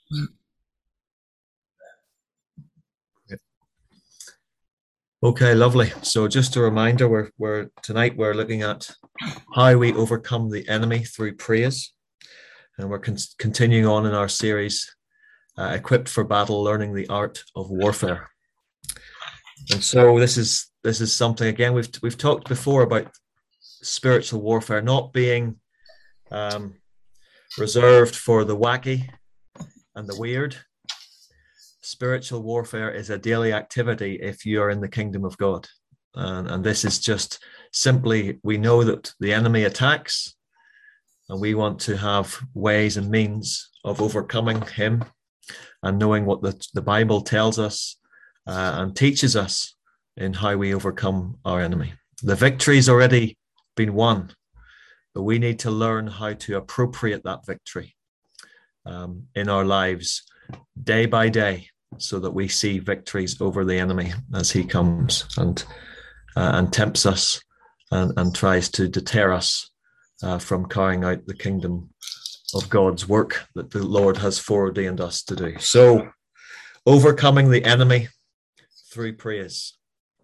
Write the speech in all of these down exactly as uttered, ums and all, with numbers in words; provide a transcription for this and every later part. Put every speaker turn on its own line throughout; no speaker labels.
Okay, lovely. So just a reminder, we're, we're tonight we're looking at how we overcome the enemy through praise, and we're con- continuing on in our series, uh, Equipped for Battle, Learning the Art of Warfare. And so this is this is something again we've we've talked before about spiritual warfare not being um, reserved for the wacky and the weird. Spiritual warfare is a daily activity if you are in the kingdom of God. And, and this is just simply, we know that the enemy attacks, and we want to have ways and means of overcoming him and knowing what the, the Bible tells us uh, and teaches us in how we overcome our enemy. The victory's already been won, but we need to learn how to appropriate that victory um, in our lives day by day, so that we see victories over the enemy as he comes and uh, and tempts us and, and tries to deter us uh, from carrying out the kingdom of God's work that the Lord has foreordained us to do. So, overcoming the enemy through praise.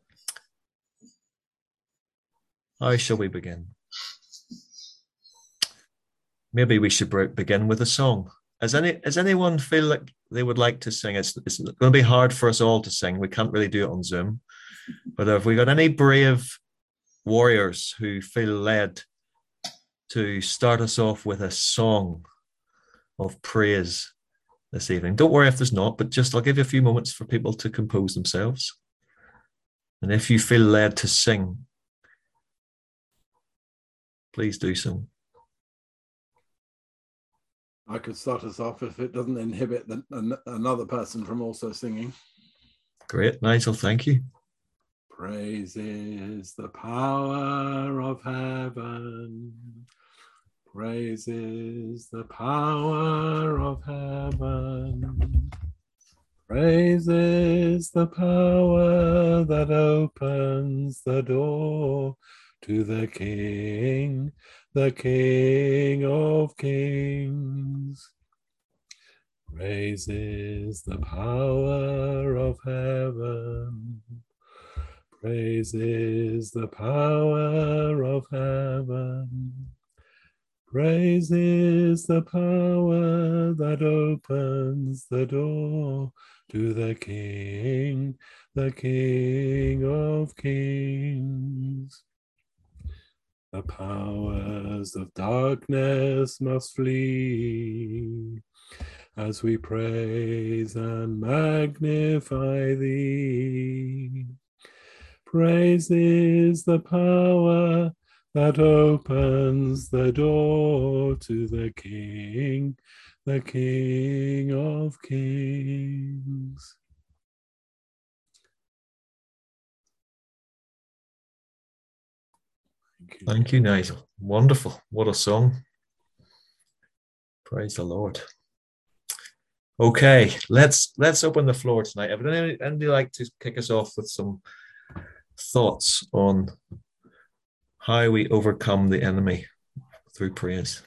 How shall we begin? Maybe we should begin with a song. Does any does anyone feel like they would like to sing? It's, it's going to be hard for us all to sing. We can't really do it on Zoom. But have we got any brave warriors who feel led to start us off with a song of praise this evening? Don't worry if there's not, but just I'll give you a few moments for people to compose themselves. And if you feel led to sing, please do so.
I could start us off if it doesn't inhibit the, an, another person from also singing.
Great, Nigel, thank you.
Praise is the power of heaven. Praise is the power of heaven. Praise is the power that opens the door to the King, the King of Kings. Praise is the power of heaven. Praise is the power of heaven. Praise is the power that opens the door to the King, the King of Kings. The powers of darkness must flee as we praise and magnify thee. Praise is the power that opens the door to the King, the King of Kings.
Thank you, Thank you, Nigel. Wonderful. What a song. Praise the Lord. Okay, let's let's open the floor tonight. Would anybody, anybody like to kick us off with some thoughts on how we overcome the enemy through praise?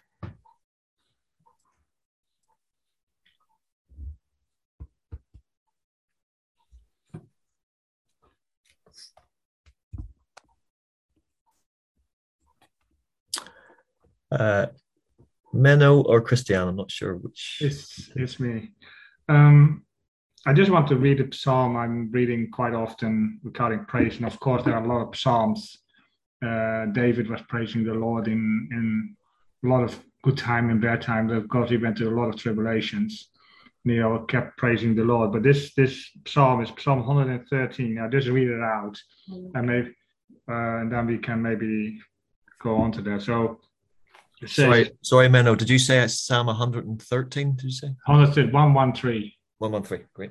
Uh, Menno or Christian, I'm not sure which.
It's, it's me. Um, I just want to read a psalm I'm reading quite often regarding praise. And of course, there are a lot of psalms. Uh, David was praising the Lord in, in a lot of good time and bad time. Of course, he went through a lot of tribulations. And he kept praising the Lord. But this this psalm is Psalm one hundred thirteen. I'll just read it out. And, maybe, uh, and then we can maybe go on to that. So,
Says, sorry, sorry, Menno. Did you say it's Psalm one hundred thirteen? Did you say
one hundred one thirteen?
one one three. Great.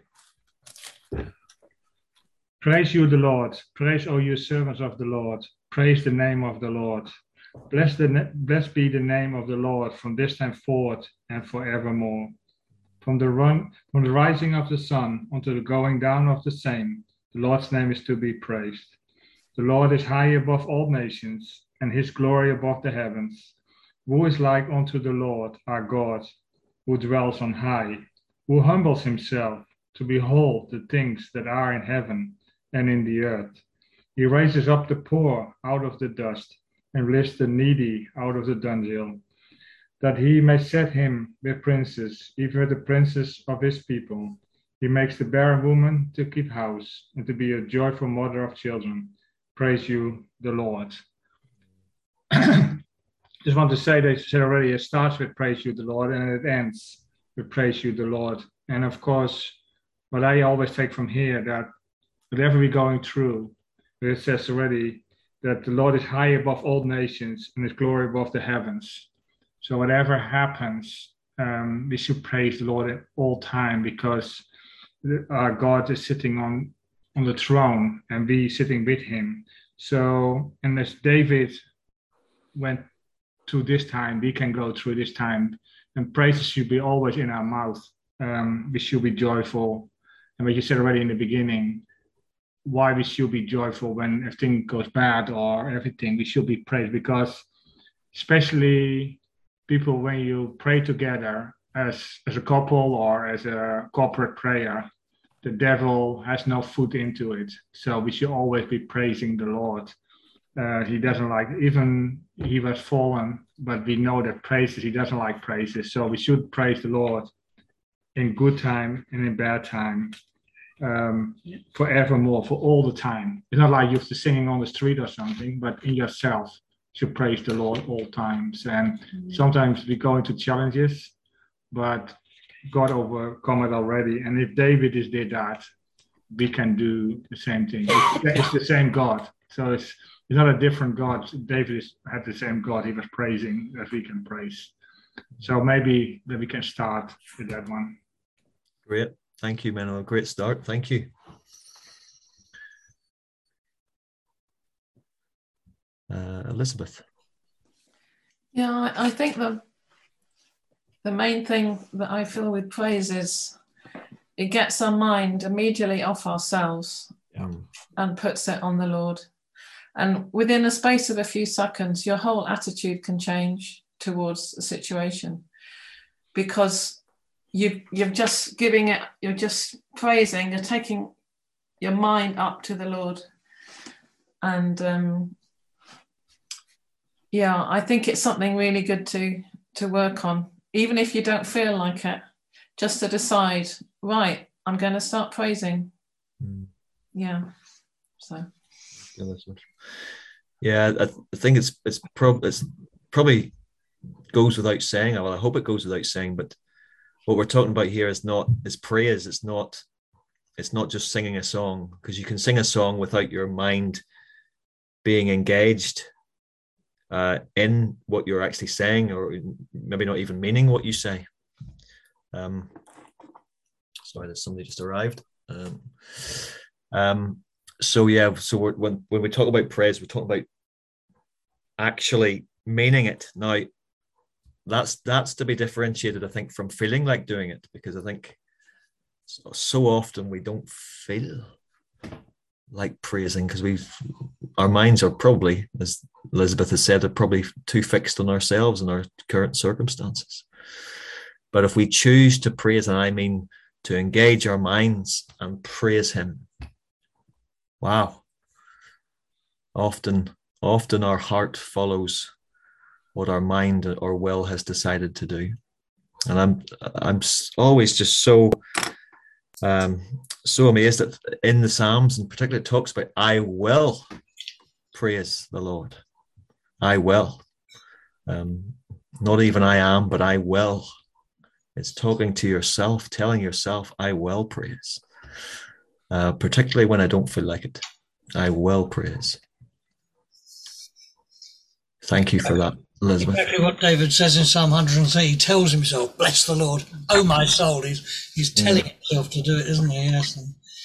Praise you, the Lord. Praise all you servants of the Lord. Praise the name of the Lord. Bless the blessed be the name of the Lord from this time forth and forevermore. From the run, from the rising of the sun unto the going down of the same, the Lord's name is to be praised. The Lord is high above all nations, and his glory above the heavens. Who is like unto the Lord our God, who dwells on high, who humbles himself to behold the things that are in heaven and in the earth. He raises up the poor out of the dust and lifts the needy out of the dunghill, that he may set him with princes, even with the princes of his people. He makes the barren woman to keep house and to be a joyful mother of children. Praise you, the Lord. Just want to say that you said already, it starts with praise you, the Lord, and it ends with praise you, the Lord. And of course, what I always take from here, that whatever we're going through, it says already that the Lord is high above all nations and his glory above the heavens. So whatever happens, um, we should praise the Lord at all time, because our God is sitting on, on the throne and we sitting with him. So, and as David went through this time, we can go through this time, and praises should be always in our mouth. Um, we should be joyful. And what you said already in the beginning, why we should be joyful when everything goes bad or everything, we should be praised, because especially people, when you pray together as, as a couple or as a corporate prayer, the devil has no foot into it. So we should always be praising the Lord. Uh, he doesn't like, even he was fallen, but we know that praises, he doesn't like praises. So we should praise the Lord in good time and in bad time, um, forevermore, for all the time. It's not like you're singing on the street or something, but in yourself, you should praise the Lord all times. And mm-hmm. sometimes we go into challenges, but God overcome it already. And if David is did that, we can do the same thing. It's, it's the same God. So it's It's not a different God. David is, had the same God he was praising that we can praise. So maybe that we can start with that one.
Great. Thank you, Menno. Great start. Thank you. Uh, Elizabeth.
Yeah, I, I think the, the main thing that I feel with praise is it gets our mind immediately off ourselves yeah. and puts it on the Lord. And within a space of a few seconds, your whole attitude can change towards the situation, because you, you're just giving it, you're just praising, you're taking your mind up to the Lord. And um, yeah, I think it's something really good to, to work on, even if you don't feel like it, just to decide, right, I'm going to start praising. Mm. Yeah, so.
Yeah, I, th- I think it's it's, prob- it's probably goes without saying. Well, I hope it goes without saying. But what we're talking about here is not is praise. It's not it's not just singing a song, because you can sing a song without your mind being engaged uh, in what you're actually saying, or maybe not even meaning what you say. Um, sorry, there's somebody just arrived. Um, um, So yeah, so we're, when when we talk about praise, we're talking about actually meaning it. Now, that's that's to be differentiated, I think, from feeling like doing it, because I think so, so often we don't feel like praising because we've our minds are probably, as Elizabeth has said, are probably too fixed on ourselves and our current circumstances. But if we choose to praise, and I mean to engage our minds and praise Him. Wow. Often, often our heart follows what our mind or will has decided to do. And I'm, I'm always just so, um, so amazed that in the Psalms, and particularly it talks about, I will praise the Lord. I will. Um, not even I am, but I will. It's talking to yourself, telling yourself, I will praise. Uh, particularly when I don't feel like it. I will praise. Thank you for that, Elizabeth.
Exactly what David says in Psalm one hundred three. He tells himself, bless the Lord, oh my soul. He's, he's telling mm. himself to do it, isn't he? Yes.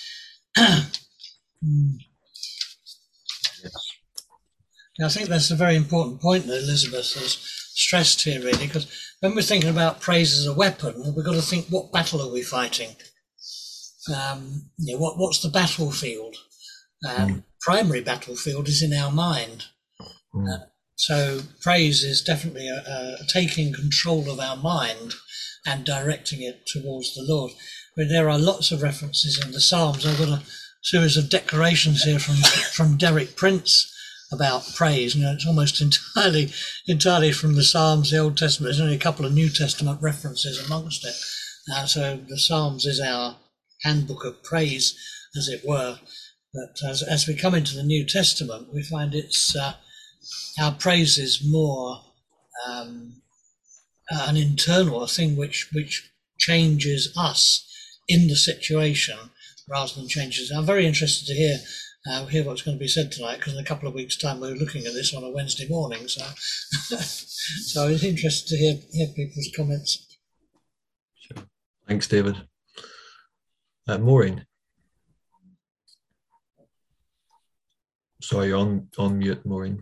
mm. yes. I think that's a very important point that Elizabeth has stressed here, really, because when we're thinking about praise as a weapon, we've got to think, what battle are we fighting? Um, you know, what, what's the battlefield? Um, mm. Primary battlefield is in our mind. Mm. Uh, so praise is definitely a, a taking control of our mind and directing it towards the Lord. But there are lots of references in the Psalms. I've got a series of declarations here from, from Derek Prince about praise. You know, it's almost entirely entirely from the Psalms, the Old Testament. There's only a couple of New Testament references amongst it. Uh, so the Psalms is our handbook of praise, as it were. But as, as we come into the New Testament, we find it's uh, our praise is more um, an internal, a thing which which changes us in the situation rather than changes. I'm very interested to hear uh, hear what's going to be said tonight, because in a couple of weeks' time we're looking at this on a Wednesday morning. So, so I was interested to hear hear people's comments.
Sure. Thanks, David. Uh, Maureen. Sorry, on on mute, Maureen.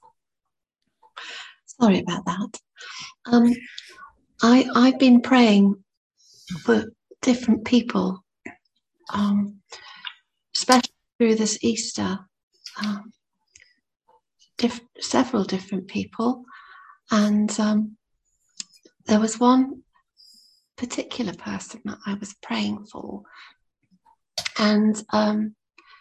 Sorry about that. Um, I I've been praying for different people, um, especially through this Easter. Um, diff- several different people, and um, there was one particular person that I was praying for, and um,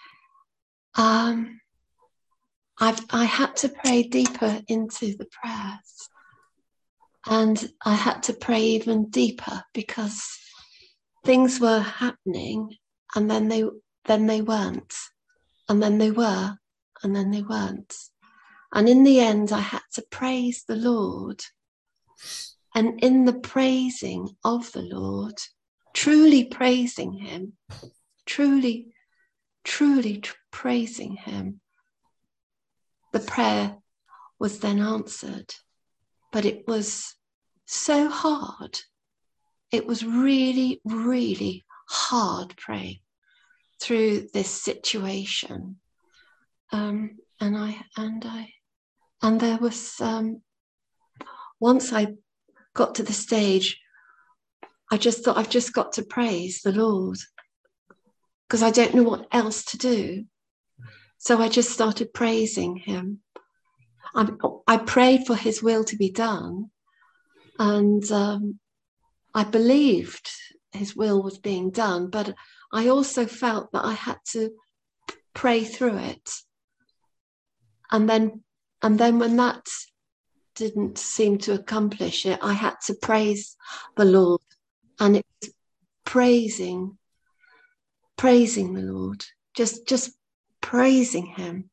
um, I've I had to pray deeper into the prayers. And I had to pray even deeper because things were happening, and then they then they weren't, and then they were, and then they weren't. And in the end, I had to praise the Lord. And in the praising of the Lord, truly praising him, truly, truly tr- praising him, the prayer was then answered. But it was so hard. It was really, really hard praying through this situation. Um, and I, and I, and there was, um, once I got to the stage, I just thought, I've just got to praise the Lord because I don't know what else to do. So I just started praising him. I, I prayed for his will to be done, and um, I believed his will was being done, but I also felt that I had to pray through it. And then, and then when that didn't seem to accomplish it, I had to praise the Lord, and it was praising, praising the Lord, just, just praising him.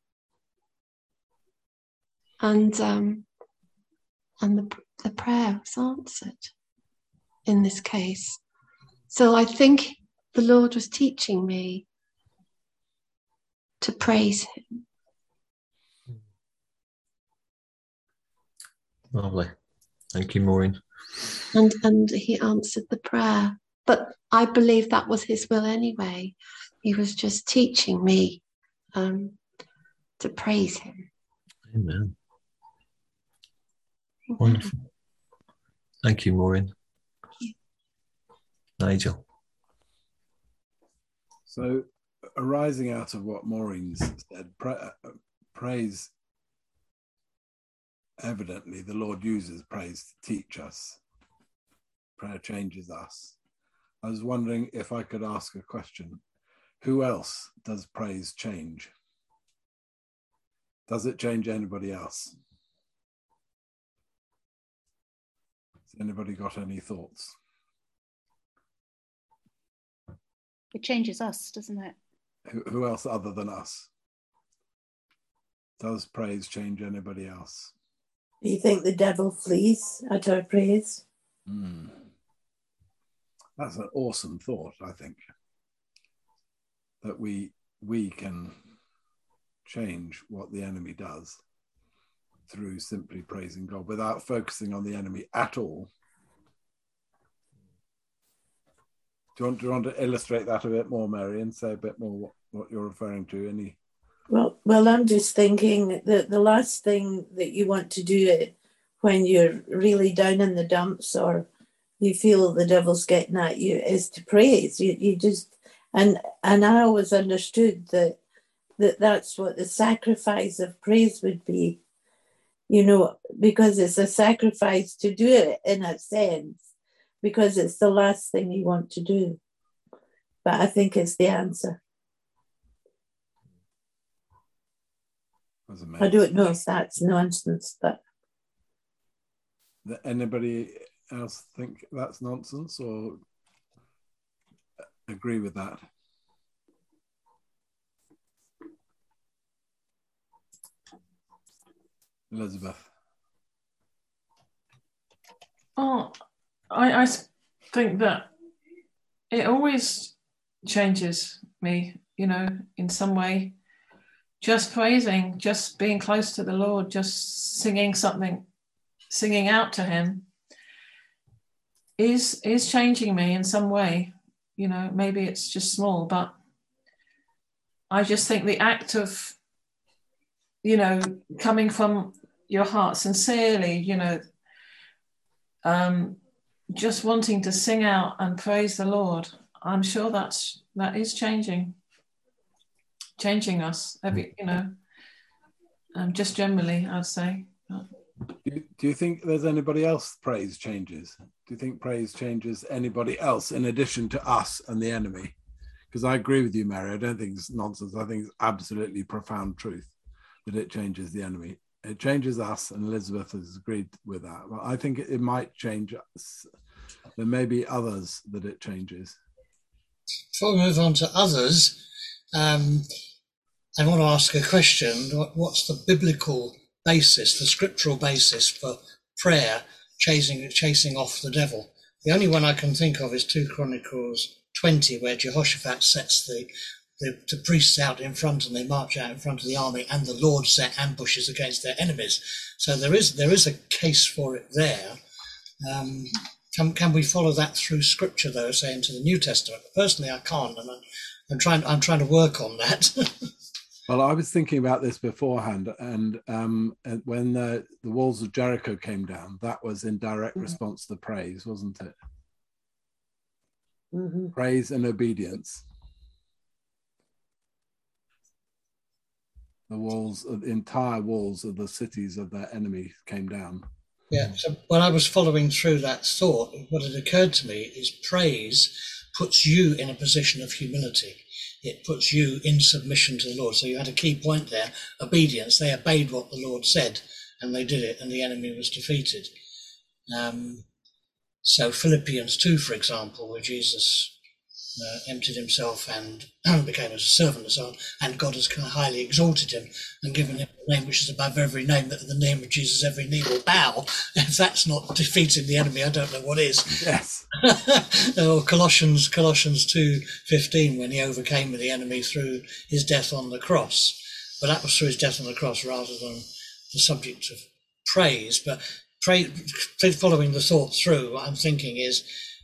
And um, and the, the prayer was answered in this case. So I think the Lord was teaching me to praise him.
Lovely. Thank you, Maureen.
And, and he answered the prayer. But I believe that was his will anyway. He was just teaching me um, to praise him.
Amen. Wonderful. Thank you, Maureen.
Yeah.
Nigel.
So, arising out of what Maureen's said, pra- praise, evidently the Lord uses praise to teach us. Prayer changes us. I was wondering if I could ask a question. Who else does praise change? Does it change anybody else? Has anybody got any thoughts?
It changes us, doesn't it?
Who, who else other than us? Does praise change anybody else?
Do you think the devil flees at our praise?
Mm. That's an awesome thought, I think. That we we can change what the enemy does through simply praising God without focusing on the enemy at all. Do you want, do you want to illustrate that a bit more, Mary, and say a bit more what, what you're referring to? Any?
Well, well, I'm just thinking that the last thing that you want to do when you're really down in the dumps or you feel the devil's getting at you is to praise. You, you just and and I always understood that that that's what the sacrifice of praise would be. You know, because it's a sacrifice to do it in a sense, because it's the last thing you want to do. But I think it's the answer. I don't know if that's nonsense, but
anybody else think that's nonsense or agree with that? Elizabeth.
Oh, I, I think that it always changes me, you know, in some way. Just praising, just being close to the Lord, just singing something, singing out to him is is changing me in some way. You know, maybe it's just small, but I just think the act of, you know, coming from your heart sincerely, you know, um, just wanting to sing out and praise the Lord, I'm sure that's that is changing. Changing us, every, you know, um, just generally, I'd say.
Do you, do you think there's anybody else praise changes? Do you think praise changes anybody else in addition to us and the enemy? Because I agree with you, Mary. I don't think it's nonsense. I think it's absolutely profound truth that it changes the enemy. It changes us, and Elizabeth has agreed with that. But I think it, it might change us. There may be others that it changes.
Before we move on to others, um, I want to ask a question. What's the biblical basis, the scriptural basis for prayer chasing chasing off the devil? The only one I can think of is two Chronicles twenty, where Jehoshaphat sets the, the, the priests out in front and they march out in front of the army, and the Lord set ambushes against their enemies. So there is there is a case for it there. Um, can, can we follow that through scripture, though, say into the New Testament? Personally, I can't, and I'm, I'm trying I'm trying to work on that.
Well, I was thinking about this beforehand, and um, when the, the walls of Jericho came down, that was in direct mm-hmm. response to the praise, wasn't it? Mm-hmm. Praise and obedience. The walls, the entire walls of the cities of their enemy came down.
Yeah, so when I was following through that thought, what had occurred to me is praise puts you in a position of humility. It puts you in submission to the Lord. So you had a key point there, obedience. They obeyed what the Lord said, and they did it, and the enemy was defeated. Um, so Philippians two, for example, where Jesus uh, emptied himself and became as a servant, so on, and God has kind of highly exalted him and given him a name which is above every name, that in the name of Jesus every knee will bow. If that's not defeating the enemy, I don't know what is.
Yes.
Or Colossians Colossians two fifteen, when he overcame the enemy through his death on the cross. But that was through his death on the cross rather than the subject of praise. But pray, following the thought through, what I'm thinking is,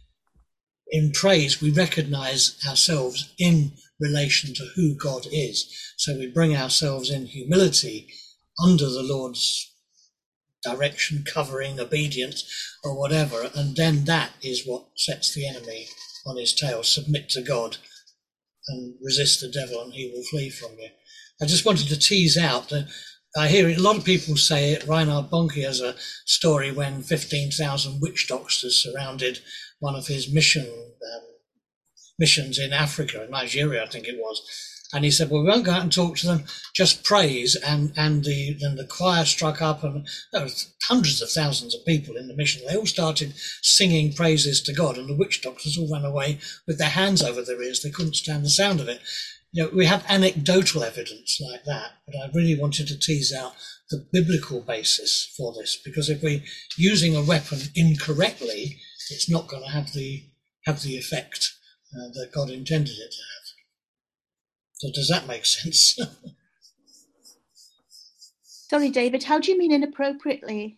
in praise, we recognize ourselves in relation to who God is. So we bring ourselves in humility under the Lord's direction, covering, obedience, or whatever. And then that is what sets the enemy on his tail. Submit to God and resist the devil, and he will flee from you. I just wanted to tease out that I hear a lot of people say it. Reinhard Bonnke has a story when fifteen thousand witch doctors surrounded one of his mission um, missions in Africa, in Nigeria, I think it was. And he said, well, we won't go out and talk to them, just praise. And, and the then the choir struck up, and there were hundreds of thousands of people in the mission. They all started singing praises to God, and the witch doctors all ran away with their hands over their ears. They couldn't stand the sound of it. You know, we have anecdotal evidence like that, but I really wanted to tease out the biblical basis for this, because if we're using a weapon incorrectly, it's not going to have the have the effect uh, that God intended it to have. So does that make sense?
Sorry, David, how do you mean inappropriately?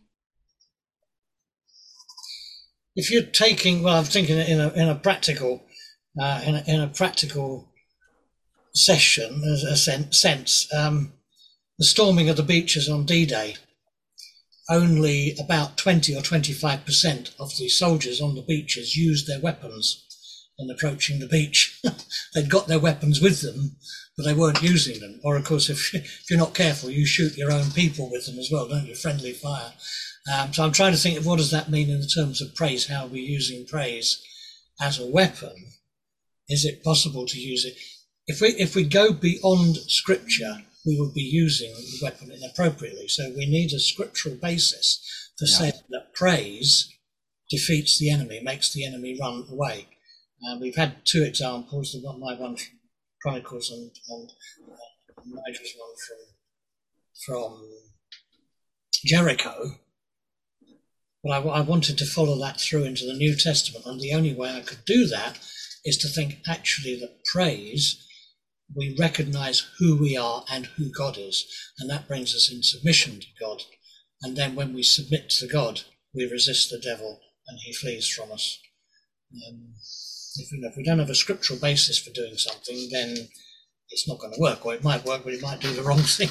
If you're taking, well, I'm thinking in a in a practical, uh, in a, in a practical session, as a sense, sense um, the storming of the beaches on D-Day. Only about twenty or twenty-five percent of the soldiers on the beaches used their weapons. in approaching the beach. They'd got their weapons with them, but they weren't using them. Or, of course, if, if you're not careful, you shoot your own people with them as well, don't you? Friendly fire. Um, so I'm trying to think of what does that mean in terms of praise? How are we using praise as a weapon? Is it possible to use it? If we if we go beyond Scripture, we would be using the weapon inappropriately. So we need a scriptural basis to yeah. say that praise defeats the enemy, makes the enemy run away. Uh, we've had two examples, the one, my one from Chronicles and, and uh, Nigel's one from, from Jericho. But I, I wanted to follow that through into the New Testament, and the only way I could do that is to think actually that praise, we recognize who we are and who God is, and that brings us in submission to God. And then when we submit to God, we resist the devil and he flees from us. Um, if, you know, if we don't have a scriptural basis for doing something, then it's not going to work, or it might work, but it might do the wrong thing.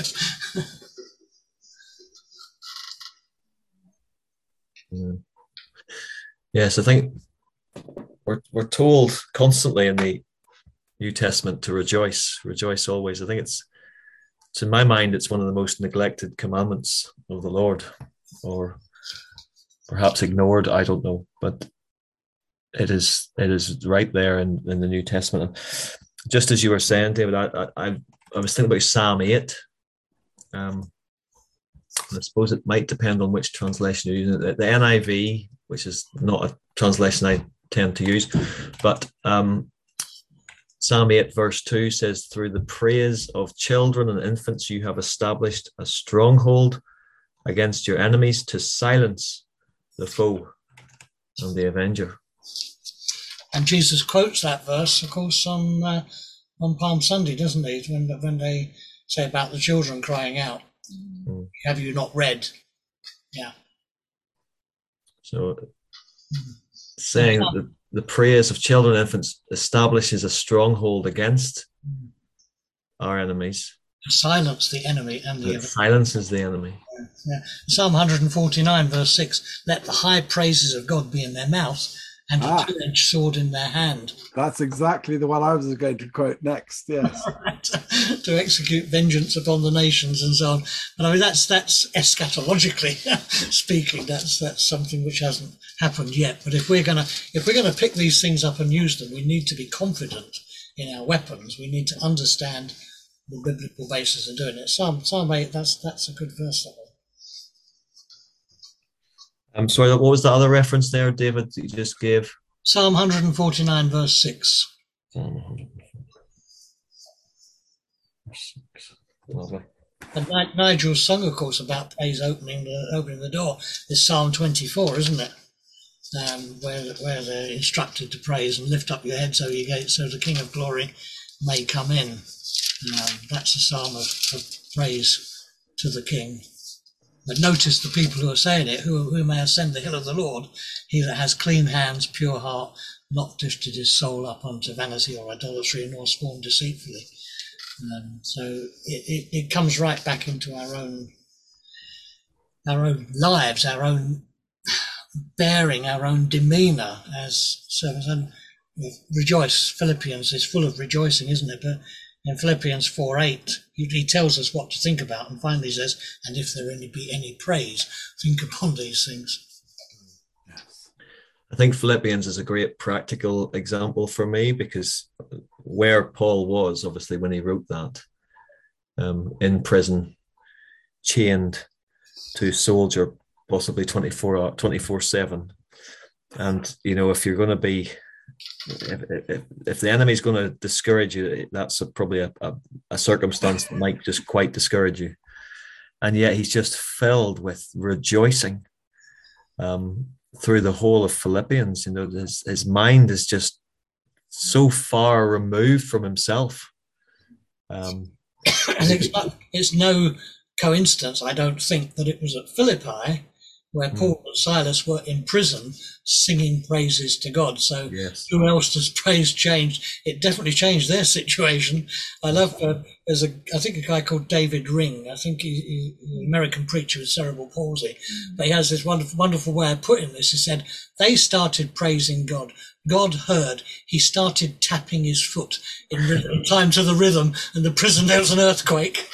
mm. Yes, I think we're we're told constantly in the New Testament to rejoice, rejoice always. I think it's, to my mind, it's one of the most neglected commandments of the Lord, or perhaps ignored, I don't know, but it is it is right there in, in the New Testament. Just as you were saying, David, I I, I was thinking about Psalm eight. Um, I suppose it might depend on which translation you're using. The, the N I V, which is not a translation I tend to use, but um, Psalm eight verse two says, "Through the praise of children and infants you have established a stronghold against your enemies to silence the foe and the avenger."
And Jesus quotes that verse, of course, on uh, on Palm Sunday, doesn't he? When when they say about the children crying out, mm. "Have you not read?" Yeah.
So, mm. saying that the, the praise of children and infants establishes a stronghold against mm. our enemies.
To silence the enemy and the
it silences the enemy.
Yeah. Yeah. Psalm one forty-nine, verse six: "Let the high praises of God be in their mouth, and a ah, two-edged sword in their hand."
That's exactly the one I was going to quote next. Yes,
to execute vengeance upon the nations and so on. And I mean, that's that's eschatologically speaking. That's that's something which hasn't happened yet. But if we're gonna if we're gonna pick these things up and use them, we need to be confident in our weapons. We need to understand the biblical basis of doing it. Psalm Psalm eight. That's that's a good verse. That one.
I'm sorry, what was the other reference there, David, that you just gave?
Psalm one forty-nine, verse six.
Psalm one forty-nine, verse six. Lovely.
And Nigel's song, of course, about praise opening the opening the door is Psalm twenty-four, isn't it? Um, where where they're instructed to praise and lift up your head so you get so the King of Glory may come in. Um, that's a psalm of, of praise to the King. But notice the people who are saying it, who, who may ascend the hill of the Lord, he that has clean hands, pure heart, not lifted his soul up unto vanity or idolatry, nor sworn deceitfully. Um, so it, it, it comes right back into our own, our own lives, our own bearing, our own demeanour as servants. And rejoice, Philippians is full of rejoicing, isn't it? But in Philippians four eight, he, he tells us what to think about, and finally says, "And if there any be any praise, think upon these things."
I think Philippians is a great practical example for me, because where Paul was, obviously, when he wrote that, um, in prison, chained to soldier, possibly twenty-four seven. And, you know, if you're going to be, if, if, if the enemy is going to discourage you, that's a, probably a, a, a circumstance that might just quite discourage you. And yet he's just filled with rejoicing um, through the whole of Philippians. You know, his, his mind is just so far removed from himself. Um,
and it's, not, it's no coincidence, I don't think, that it was at Philippi where mm. Paul and Silas were in prison singing praises to God. So
yes.
Who else does praise change? It definitely changed their situation. I love, uh, there's a, I think a guy called David Ring. I think he, he, he's an American preacher with cerebral palsy. Mm. But he has this wonderful, wonderful way of putting this. He said, they started praising God God heard. He started tapping his foot in rhythm, time to the rhythm, and the prison, there was an earthquake.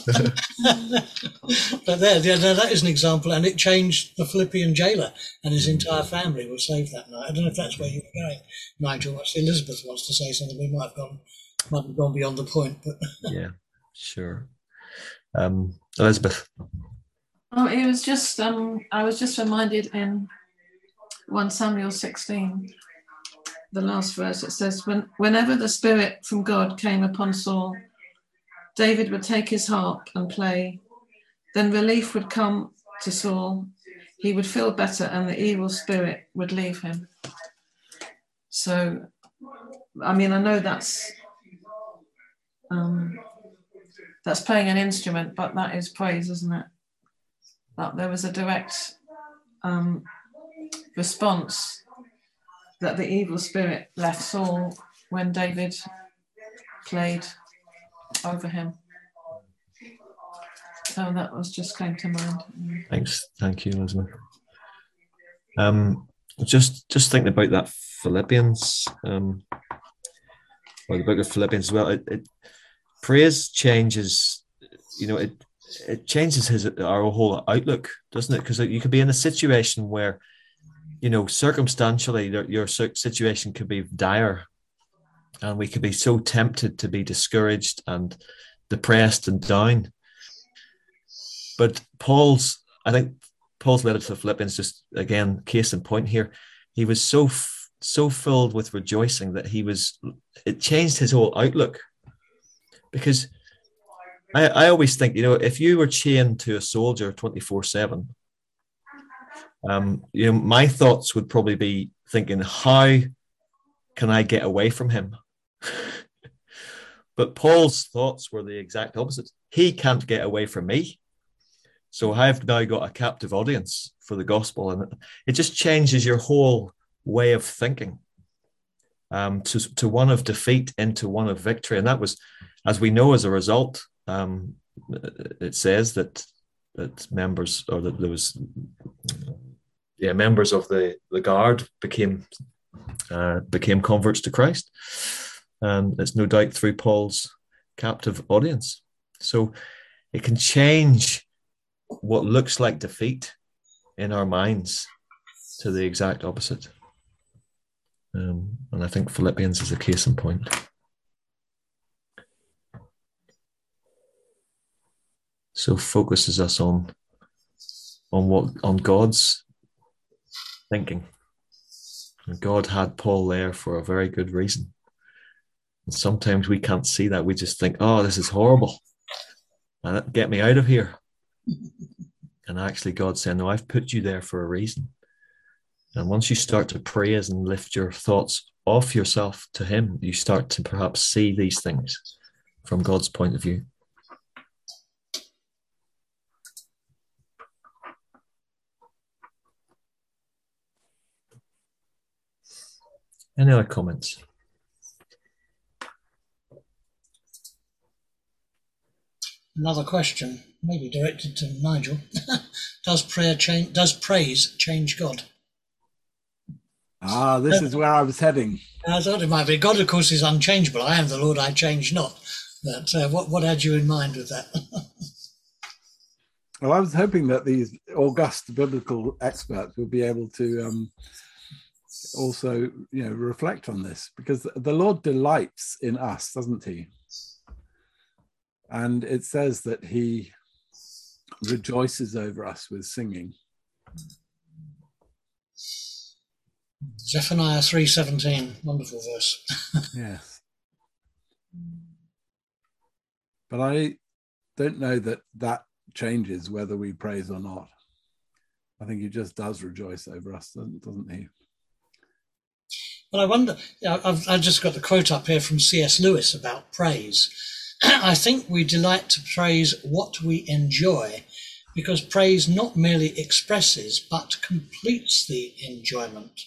But there, there, that is an example, and it changed the Philippian jailer, and his entire family was saved that night. I don't know if that's where you were going, Nigel. Elizabeth wants to say something. We might have gone, might have gone beyond the point, but
yeah, sure. Um, Elizabeth.
Oh, it was just, um, I was just reminded in First Samuel sixteen, the last verse, it says, when, whenever the Spirit from God came upon Saul, David would take his harp and play. Then relief would come to Saul. He would feel better and the evil spirit would leave him. So, I mean, I know that's um, that's playing an instrument, but that is praise, isn't it? That there was a direct um, response that the evil spirit left Saul when David played over him. So that was just came to mind.
Thanks, thank you, Elizabeth. Um, just just thinking about that Philippians, um, or the book of Philippians as well. It, it praise changes, you know, it it changes his our whole outlook, doesn't it? Because you could be in a situation where, you know, circumstantially your situation could be dire, and we could be so tempted to be discouraged and depressed and down. But Paul's, I think Paul's letter to the Philippians, just again, case in point here, he was so so filled with rejoicing that he was, it changed his whole outlook. Because I, I always think, you know, if you were chained to a soldier twenty-four seven, um, you know, my thoughts would probably be thinking, how can I get away from him? But Paul's thoughts were the exact opposite. He can't get away from me. So I've now got a captive audience for the gospel, and it just changes your whole way of thinking, um, to, to one of defeat into one of victory. And that was, as we know, as a result, um, it says that that members, or that there was, yeah, members of the, the guard became uh, became converts to Christ. And it's no doubt through Paul's captive audience. So it can change what looks like defeat in our minds to the exact opposite. Um, and I think Philippians is a case in point. So focuses us on on what on God's thinking. And God had Paul there for a very good reason. And sometimes we can't see that. We just think, oh, this is horrible. And get me out of here. And actually God's saying, no, I've put you there for a reason. And once you start to praise and lift your thoughts off yourself to him, you start to perhaps see these things from God's point of view. Any other comments?
Another question, maybe directed to Nigel. Does prayer change? Does praise change God?
Ah, this is where I was heading.
I thought it might be. God, of course, is unchangeable. I am the Lord, I change not. But uh, what what had you in mind with that?
Well, I was hoping that these august biblical experts would be able to um, also, you know, reflect on this, because the Lord delights in us, doesn't he? And it says that he rejoices over us with singing.
Zephaniah three seventeen, wonderful verse.
Yes. But I don't know that that changes whether we praise or not. I think he just does rejoice over us, doesn't, doesn't he?
Well, I wonder, I've, I've just got the quote up here from C S Lewis about praise. I think we delight to praise what we enjoy, because praise not merely expresses, but completes the enjoyment.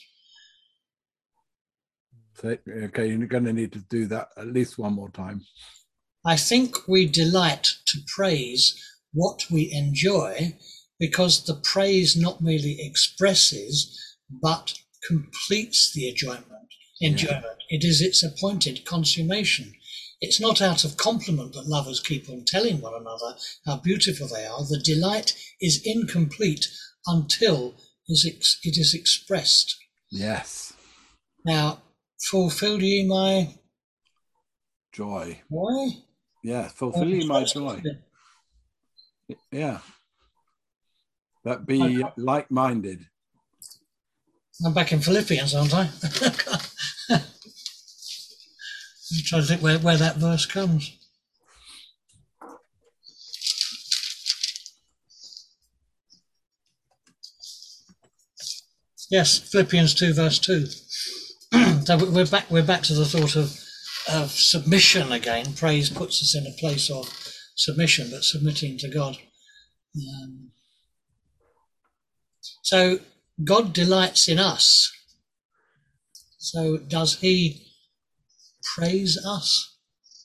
So, okay, you're going to need to do that at least one more time.
I think we delight to praise what we enjoy, because the praise not merely expresses, but completes the enjoyment. Enjoyment. Yeah. It is its appointed consummation. It's not out of compliment that lovers keep on telling one another how beautiful they are. The delight is incomplete until it is expressed.
Yes.
Now, fulfill ye my
joy.
Joy?
Yeah, fulfill ye my joy. Yeah. That be like-minded.
I'm back in Philippians, aren't I? I'm trying to think where, where that verse comes. Yes, Philippians two, verse two. So we're back. We're back to the thought of of submission again. Praise puts us in a place of submission, but submitting to God. Um, so God delights in us. So does He praise us?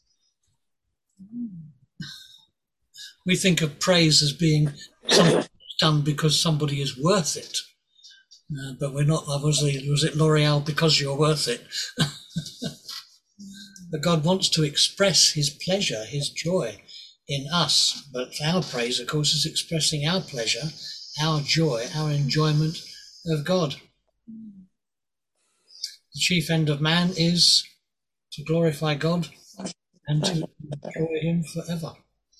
We think of praise as being something done because somebody is worth it. Uh, but we're not, was it, was it L'Oreal because you're worth it? But God wants to express his pleasure, his joy in us. But our praise, of course, is expressing our pleasure, our joy, our enjoyment of God. The chief end of man is to glorify God and to enjoy him forever.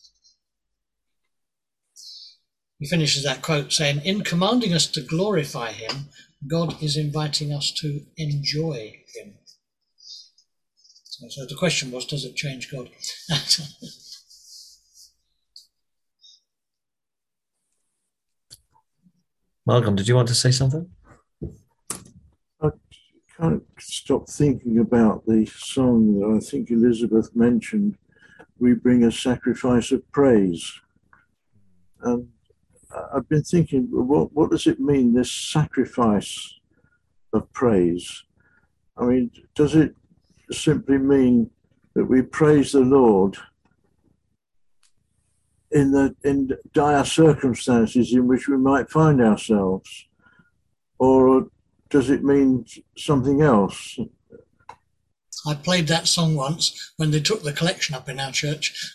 He finishes that quote saying, in commanding us to glorify him, God is inviting us to enjoy him. So, so the question was, does it change God?
Malcolm, did you want to say something?
I can't stop thinking about the song that I think Elizabeth mentioned, We Bring a Sacrifice of Praise. And I've been thinking, what, what does it mean, this sacrifice of praise? I mean, does it simply mean that we praise the Lord in the in dire circumstances in which we might find ourselves? Or does it mean something else?
I played that song once when they took the collection up in our church.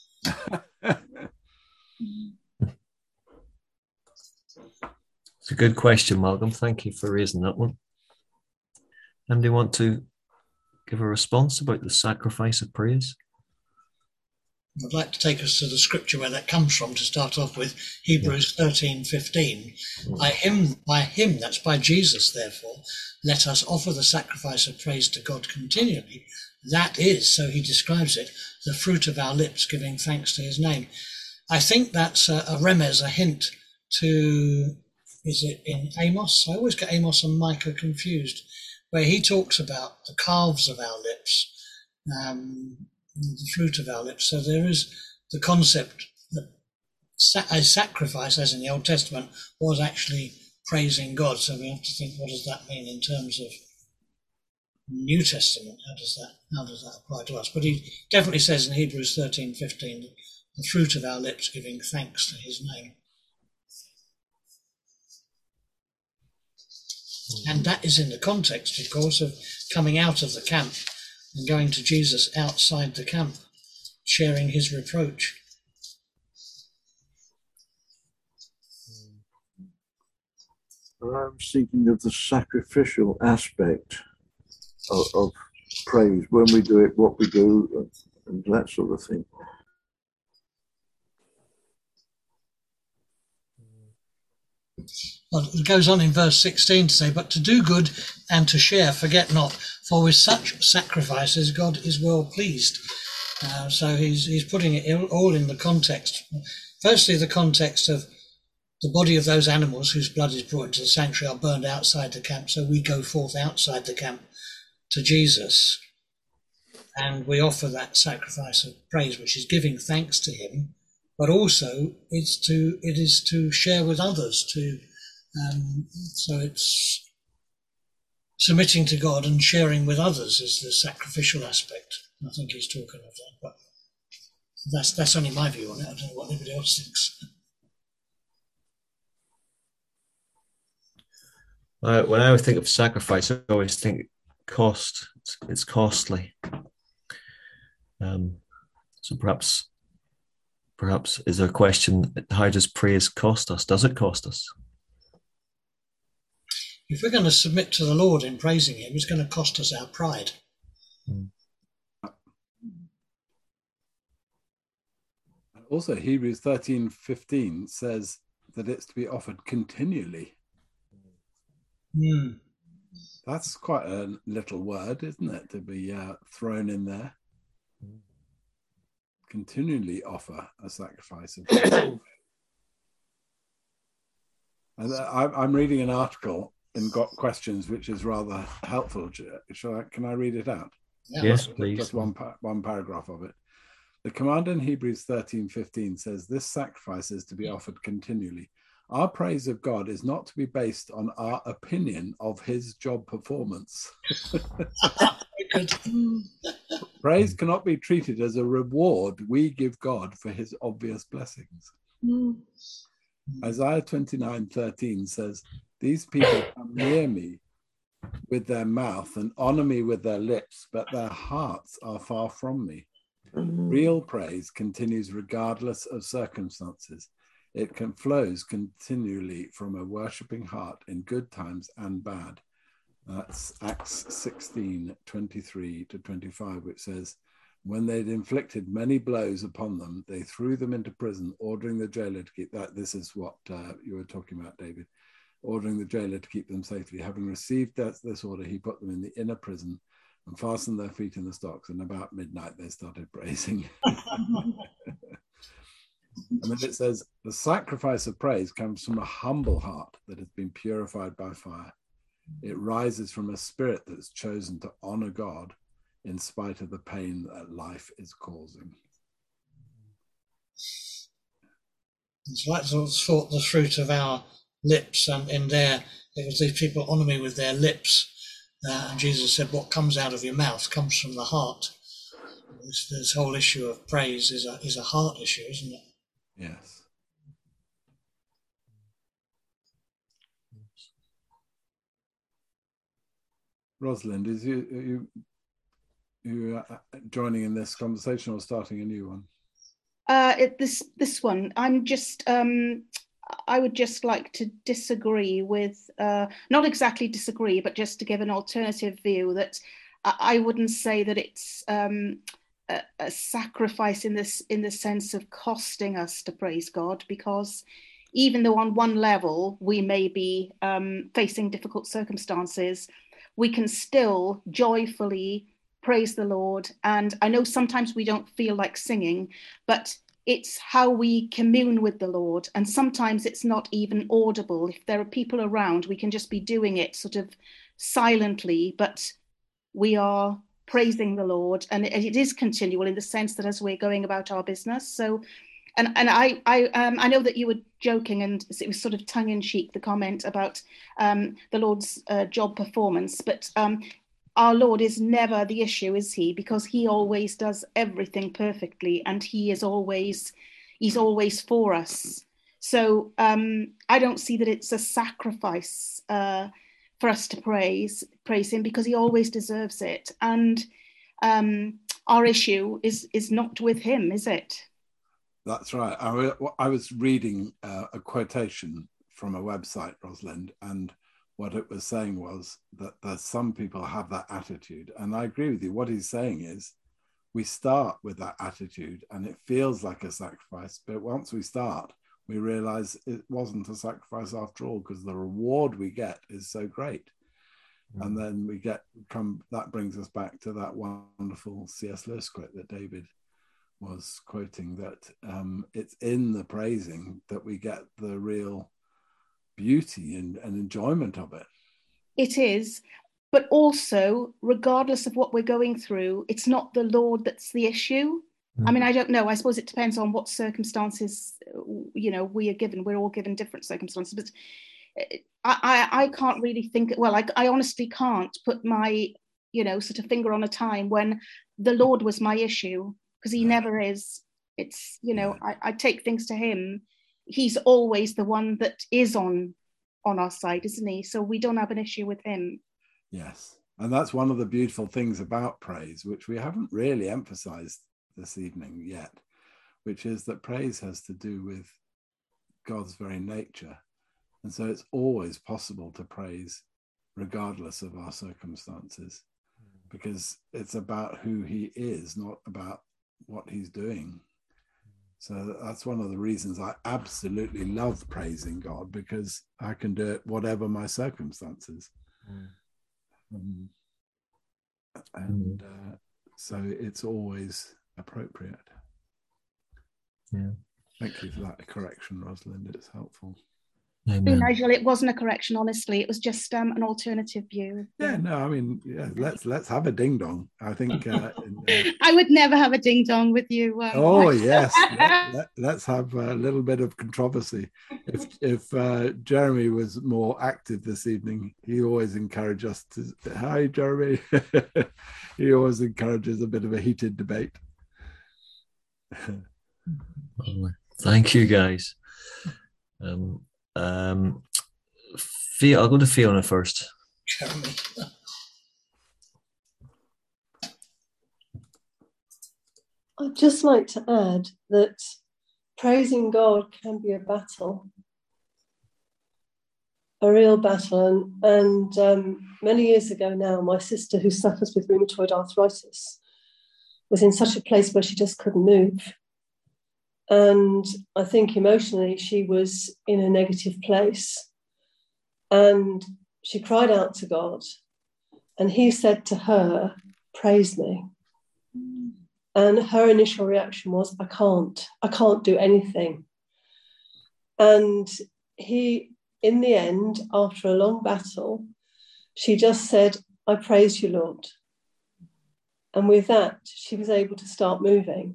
It's a good question, Malcolm. Thank you for raising that one. Anybody want to give a response about the sacrifice of praise?
I'd like to take us to the scripture where that comes from to start off with, Hebrews yeah. thirteen fifteen. Mm. By him, by him, that's by Jesus, therefore, let us offer the sacrifice of praise to God continually. That is, so he describes it, the fruit of our lips giving thanks to his name. I think that's a, a remez, a hint to... Is it in Amos? I always get Amos and Micah confused, where he talks about the calves of our lips, um, the fruit of our lips. So there is the concept that a sacrifice, as in the Old Testament, was actually praising God. So we have to think, what does that mean in terms of New Testament? How does that how does that apply to us? But he definitely says in Hebrews thirteen fifteen, the fruit of our lips giving thanks to his name. And that is in the context, of course, of coming out of the camp and going to Jesus outside the camp, sharing his reproach.
I'm thinking of the sacrificial aspect of, of praise, when we do it, what we do, and, and that sort of thing.
Well, it goes on in verse sixteen to say, but to do good and to share, forget not, for with such sacrifices God is well pleased. Uh, so he's he's putting it all in the context. Firstly, the context of the body of those animals whose blood is brought into the sanctuary are burned outside the camp, so we go forth outside the camp to Jesus, and we offer that sacrifice of praise, which is giving thanks to him, but also it's to it is to share with others, to um, so it's submitting to God and sharing with others is the sacrificial aspect. I think he's talking of that, but that's that's only my view on it. I don't know what anybody else thinks.
Uh, when I think of sacrifice, I always think cost. It's, it's costly. Um, so perhaps, perhaps is there a question? How does praise cost us? Does it cost us?
If we're going to submit to the Lord in praising him, it's going to cost us our pride.
Mm.
Also, Hebrews thirteen fifteen says that it's to be offered continually.
Mm.
That's quite a little word, isn't it, to be uh, thrown in there? Mm. Continually offer a sacrifice of praise. And I, I'm reading an article in Got Questions, which is rather helpful. Shall I, can I read it out?
Yeah. Yes, please.
Just one, one paragraph of it. The command in Hebrews thirteen fifteen says, this sacrifice is to be offered continually. Our praise of God is not to be based on our opinion of his job performance. Praise cannot be treated as a reward we give God for his obvious blessings. Mm. Isaiah twenty-nine thirteen says, these people come near me with their mouth and honor me with their lips, but their hearts are far from me. Mm-hmm. Real praise continues regardless of circumstances. It can flows continually from a worshipping heart in good times and bad. That's Acts sixteen twenty-three to twenty-five, which says, when they'd inflicted many blows upon them, they threw them into prison, ordering the jailer to keep that. This is what uh, you were talking about, David. Ordering the jailer to keep them safely. Having received that, this order, he put them in the inner prison and fastened their feet in the stocks. And about midnight, they started praising. And then it says, the sacrifice of praise comes from a humble heart that has been purified by fire. It rises from a spirit that's chosen to honor God in spite of the pain that life is causing.
It's like the, the fruit of our lips, and in there, it was these people honor me with their lips. Uh, and Jesus said, what comes out of your mouth comes from the heart. This, this whole issue of praise is a, is a heart issue, isn't it?
Yes. Rosalind, is you you you uh, joining in this conversation or starting a new one?
Uh, it, this this one, I'm just. Um, I would just like to disagree with, uh, not exactly disagree, but just to give an alternative view that I wouldn't say that it's um, a, a sacrifice in this in the sense of costing us to praise God, because even though on one level we may be um, facing difficult circumstances, we can still joyfully praise the Lord. And I know sometimes we don't feel like singing, but it's how we commune with the Lord. And sometimes it's not even audible. If there are people around, we can just be doing it sort of silently, but we are praising the Lord. And it, it is continual in the sense that as we're going about our business. So, and, and I I, um, I know that you were joking, and it was sort of tongue in cheek, the comment about um, the Lord's uh, job performance, but um, our Lord is never the issue, is he? Because he always does everything perfectly, and he is always, he's always for us. So um, I don't see that it's a sacrifice uh, for us to praise praise him, because he always deserves it. And um, our issue is is not with him, is it?
That's right. I, I was reading uh, a quotation from a website, Rosalind, and what it was saying was that there's some people have that attitude. And I agree with you. What he's saying is we start with that attitude and it feels like a sacrifice. But once we start, we realize it wasn't a sacrifice after all, because the reward we get is so great. Mm. And then we get, come, that brings us back to that wonderful C S Lewis quote that David was quoting, that um, it's in the praising that we get the real beauty and, and enjoyment of it.
It is, but also, regardless of what we're going through, it's not the Lord that's the issue. Mm. I mean, I don't know. I suppose it depends on what circumstances, you know, we are given. We're all given different circumstances, but I, I, I can't really think, well, I, I honestly can't put my, you know, sort of finger on a time when the Lord was my issue, because he never is. It's, you know, yeah. I, I take things to him. He's always the one that is on on our side, isn't he? So we don't have an issue with him.
Yes. And that's one of the beautiful things about praise, which we haven't really emphasized this evening yet, which is that praise has to do with God's very nature. And so it's always possible to praise regardless of our circumstances, because it's about who he is, not about what he's doing. So that's one of the reasons I absolutely love praising God, because I can do it whatever my circumstances. Mm. Um, and uh, so it's always appropriate.
Yeah.
Thank you for that correction, Rosalind. It's helpful.
Amen. Nigel, it wasn't a correction, honestly. It was just um, an alternative view.
Yeah, no, I mean, yeah, let's let's have a ding dong. I think uh, in, uh,
I would never have a ding dong with you. Um,
oh yes, let, let, let's have a little bit of controversy. If if uh, Jeremy was more active this evening, he always encourages us to. Hi, Jeremy. He always encourages a bit of a heated debate.
Thank you, guys. Um, Um, Fia, I'll go to Fiona first.
Jeremy.
I'd just like to add that praising God can be a battle, a real battle. And, and um, many years ago now, my sister, who suffers with rheumatoid arthritis, was in such a place where she just couldn't move. And I think emotionally she was in a negative place. And she cried out to God. And he said to her, praise me. And her initial reaction was, I can't. I can't do anything. And he, in the end, after a long battle, she just said, I praise you, Lord. And with that, she was able to start moving.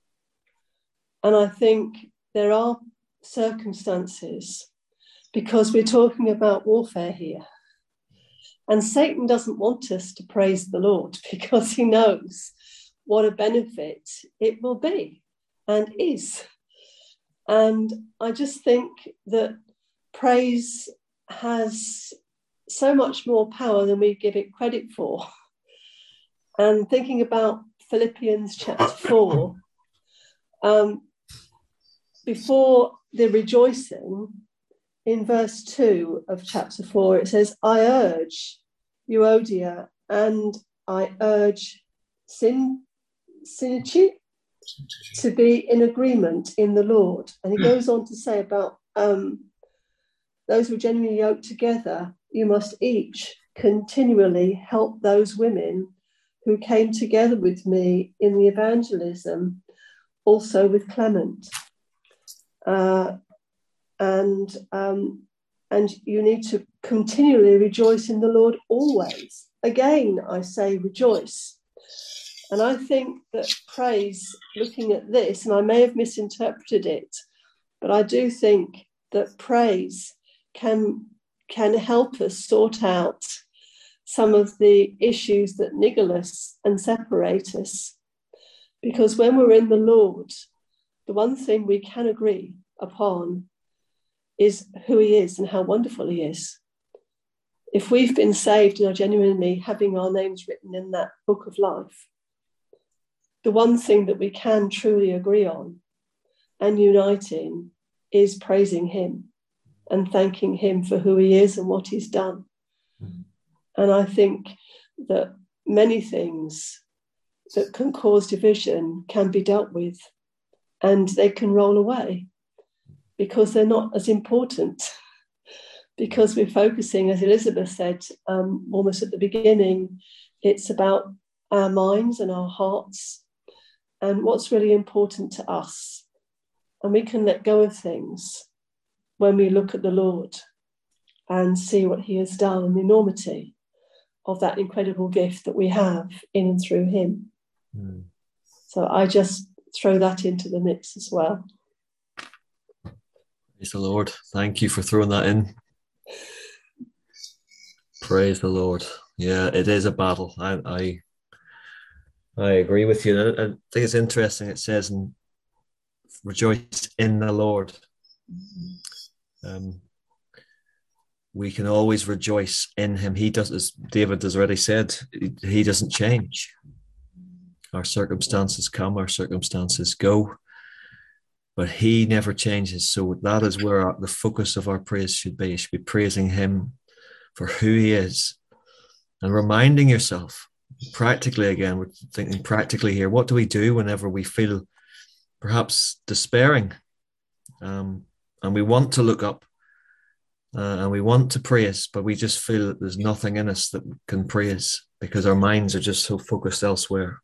And I think there are circumstances, because we're talking about warfare here. And Satan doesn't want us to praise the Lord, because he knows what a benefit it will be and is. And I just think that praise has so much more power than we give it credit for. And thinking about Philippians chapter four, um, before the rejoicing, in verse two of chapter four, it says, I urge Euodia and I urge Sin, Syntyche to be in agreement in the Lord. And he goes on to say about um, those who are genuinely yoked together, you must each continually help those women who came together with me in the evangelism, also with Clement. Uh, and um, and you need to continually rejoice in the Lord always. Again, I say rejoice. And I think that praise, looking at this, and I may have misinterpreted it, but I do think that praise can, can help us sort out some of the issues that niggle us and separate us. Because when we're in the Lord, the one thing we can agree upon is who he is and how wonderful he is. If we've been saved and are genuinely having our names written in that book of life, the one thing that we can truly agree on and unite in is praising him and thanking him for who he is and what he's done. Mm-hmm. And I think that many things that can cause division can be dealt with, and they can roll away because they're not as important, because we're focusing, as Elizabeth said, um, almost at the beginning, it's about our minds and our hearts and what's really important to us. And we can let go of things when we look at the Lord and see what he has done and the enormity of that incredible gift that we have in and through him. Mm. So I just throw that into the mix as well.
Praise the Lord. Thank you for throwing that in. Praise the Lord. Yeah, it is a battle. I I, I agree with you. I, I think it's interesting. It says, in, rejoice in the Lord. Um, we can always rejoice in him. He does, as David has already said, he doesn't change. Our circumstances come, our circumstances go, but he never changes. So that is where our, the focus of our praise should be. You should be praising him for who he is and reminding yourself practically, again, we're thinking practically here, what do we do whenever we feel perhaps despairing, um, and we want to look up uh, and we want to praise, but we just feel that there's nothing in us that can praise because our minds are just so focused elsewhere.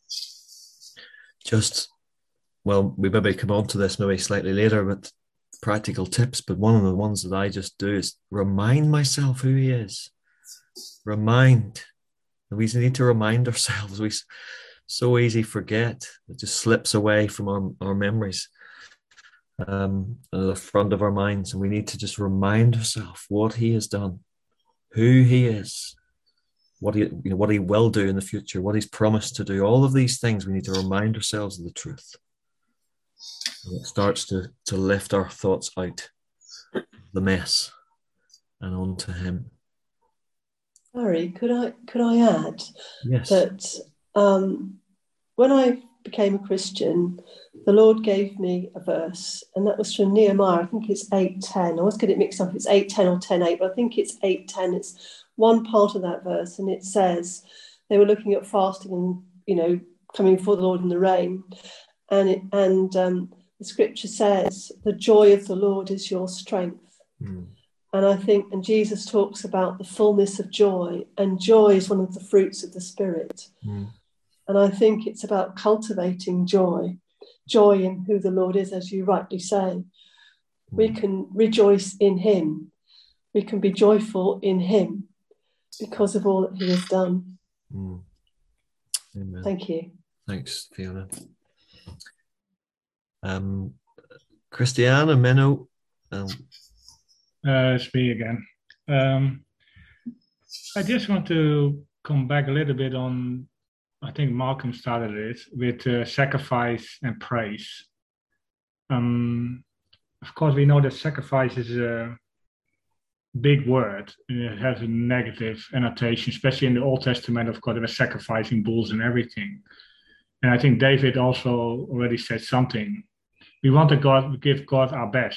Just, well, we maybe come on to this maybe slightly later, but practical tips, but one of the ones that I just do is remind myself who he is. Remind. We need to remind ourselves. We so easy forget. It just slips away from our, our memories, um, at the front of our minds. And we need to just remind ourselves what he has done, who he is, what he, you know, what he will do in the future, what he's promised to do. All of these things, we need to remind ourselves of the truth. And it starts to, to lift our thoughts out of the mess and onto him.
Harry, could I could I add
yes.
that um, when I became a Christian, the Lord gave me a verse, and that was from Nehemiah. I think it's eight ten. I always get it mixed up. It's eight ten or ten eight, but I think it's eight ten. It's one part of that verse, and it says they were looking at fasting and, you know, coming before the Lord in the rain, and it, and um, the scripture says, "The joy of the Lord is your strength." Mm. And I think, and Jesus talks about the fullness of joy, and joy is one of the fruits of the Spirit. Mm. And I think it's about cultivating joy, joy in who the Lord is, as you rightly say. Mm. We can rejoice in him. We can be joyful in him because of all that he has done.
Mm. Amen.
Thank you.
Thanks, Fiona. Um, Christiana, Menno, um,
Uh, it's me again. Um, I just want to come back a little bit on, I think Malcolm started it, with uh, sacrifice and praise. Um, of course, we know that sacrifice is a big word. It has a negative annotation, especially in the Old Testament. Of course, they were sacrificing bulls and everything. And I think David also already said something. We want to God, give God our best.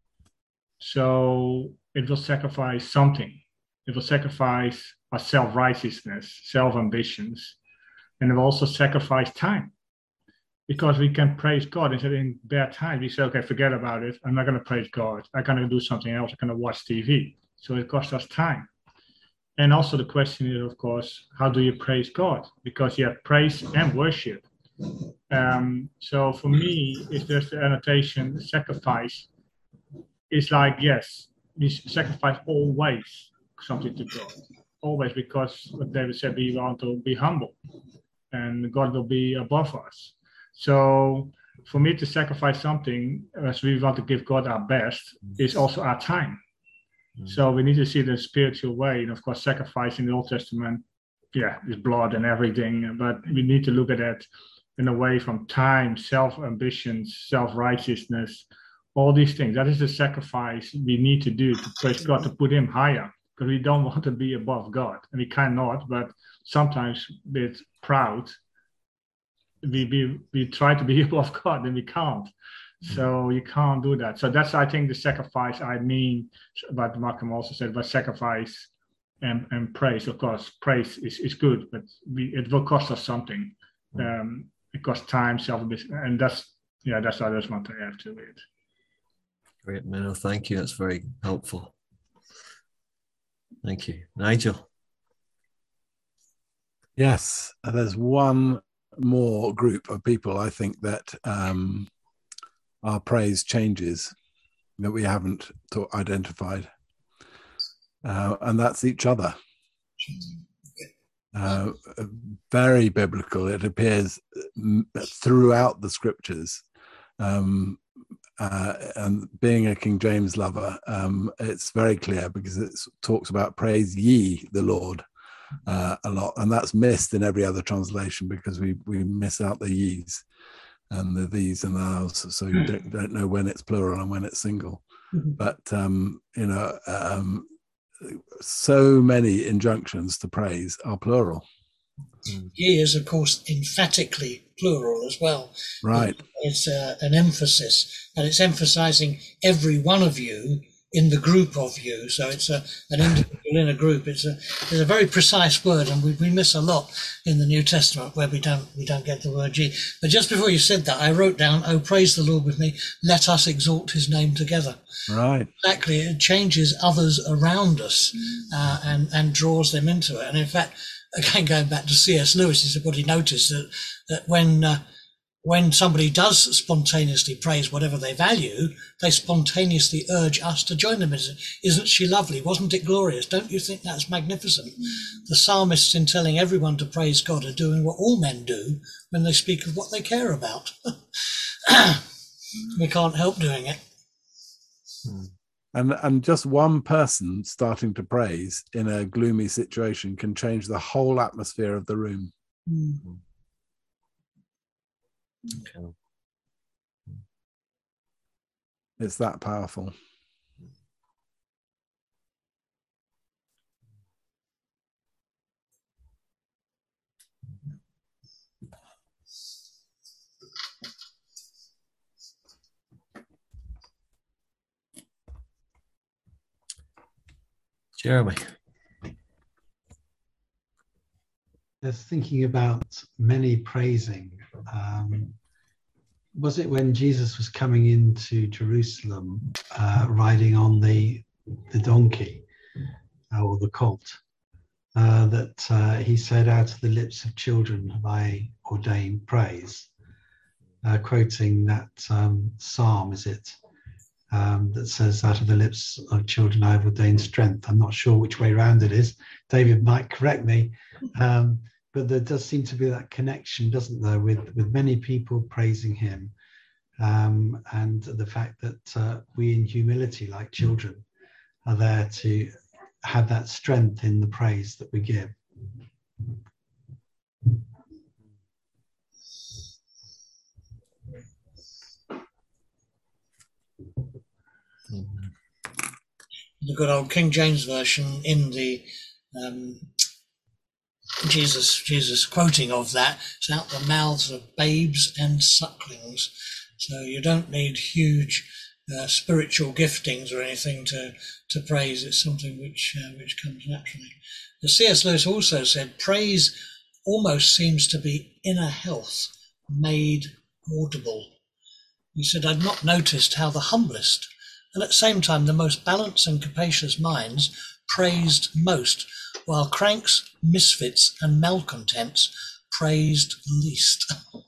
So it will sacrifice something. It will sacrifice our self-righteousness, self-ambitions, and it will also sacrifice time. Because we can praise God instead in bad times. We say, okay, forget about it. I'm not going to praise God. I'm going to do something else. I'm going to watch T V. So it costs us time. And also the question is, of course, how do you praise God? Because you have praise and worship. Um, so for me, if there's the annotation, sacrifice, it's like, yes, we sacrifice always something to God. Always, because what David said, we want to be humble and God will be above us. So for me to sacrifice something, as we want to give God our best, is also our time. Mm-hmm. So we need to see the spiritual way. And of course, sacrifice in the Old Testament, yeah, is blood and everything. But we need to look at that in a way from time, self-ambitions, self-righteousness, all these things. That is the sacrifice we need to do to praise God, to put him higher, because we don't want to be above God. And we cannot, but sometimes with proud, we, we, we try to be above God and we can't. So you can't do that. So that's, I think, the sacrifice I mean, but Malcolm also said, but sacrifice and, and praise. Of course, praise is, is good, but we, it will cost us something. Um, it costs time, self, and that's, yeah, that's what I just want to add to it.
Great, Menno. Thank you. That's very helpful. Thank you. Nigel.
Yes, there's one more group of people, I think, that um, our praise changes that we haven't thought, identified. Uh, and that's each other. Uh, very biblical. It appears throughout the scriptures. Um, Uh, and being a King James lover, um, it's very clear because it talks about praise ye the Lord uh, a lot, and that's missed in every other translation because we we miss out the ye's and the these and thous, so you don't, don't know when it's plural and when it's single. Mm-hmm. But um, you know, um, so many injunctions to praise are plural.
Ye is, of course, emphatically plural as well.
Right.
It's uh, an emphasis, and it's emphasizing every one of you in the group of you. So it's a, an individual in a group. It's a, it's a very precise word, and we, we miss a lot in the New Testament where we don't we don't get the word ye. But just before you said that, I wrote down, "Oh, praise the Lord with me. Let us exalt his name together."
Right.
Exactly. It changes others around us uh, and, and draws them into it. And in fact, again, going back to C S Lewis, he said what he noticed that, that when uh, when somebody does spontaneously praise whatever they value, they spontaneously urge us to join them. Isn't she lovely? Wasn't it glorious? Don't you think that's magnificent? The psalmists, in telling everyone to praise God, are doing what all men do when they speak of what they care about. We can't help doing it.
And and just one person starting to praise in a gloomy situation can change the whole atmosphere of the room.
Mm.
Okay.
It's that powerful.
Jeremy.
Just thinking about many praising. Um, was it when Jesus was coming into Jerusalem, uh, riding on the the donkey uh, or the colt, uh, that uh, he said, "Out of the lips of children have I ordained praise," uh, quoting that um, psalm, is it? Um, that says, "Out of the lips of children I have ordained strength." I'm not sure which way around it is. David might correct me. Um, but there does seem to be that connection, doesn't there, with, with many people praising him, um, and the fact that uh, we in humility, like children, are there to have that strength in the praise that we give.
The good old King James Version, in the um, Jesus Jesus quoting of that, it's out the mouths of babes and sucklings. So you don't need huge uh, spiritual giftings or anything to to praise. It's something which uh, which comes naturally. The C S Lewis also said praise almost seems to be inner health made audible. He said, "I'd not noticed how the humblest and at the same time the most balanced and capacious minds praised most, while cranks, misfits and malcontents praised least."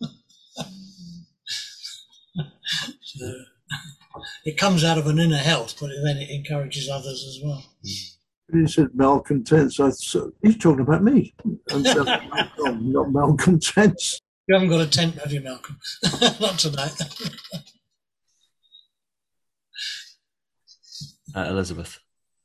So it comes out of an inner health, but then it encourages others as well.
He said malcontents. I thought, he's talking about me. I'm not malcontents.
You haven't got a tent, have you, Malcolm? Not tonight.
Uh, Elizabeth.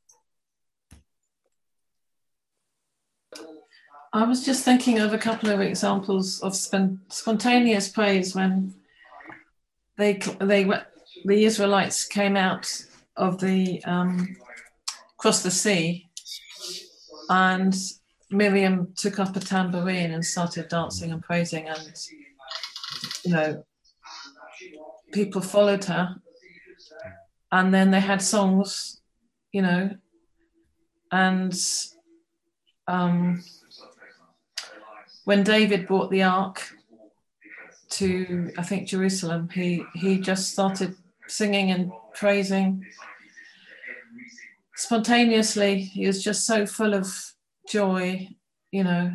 I was just thinking of a couple of examples of spon- spontaneous praise when they they the Israelites came out of the um, across the sea, and Miriam took up a tambourine and started dancing and praising, and you know, people followed her, and then they had songs, you know, and um, when David brought the ark to, I think, Jerusalem, he he just started singing and praising spontaneously. He was just so full of joy, you know.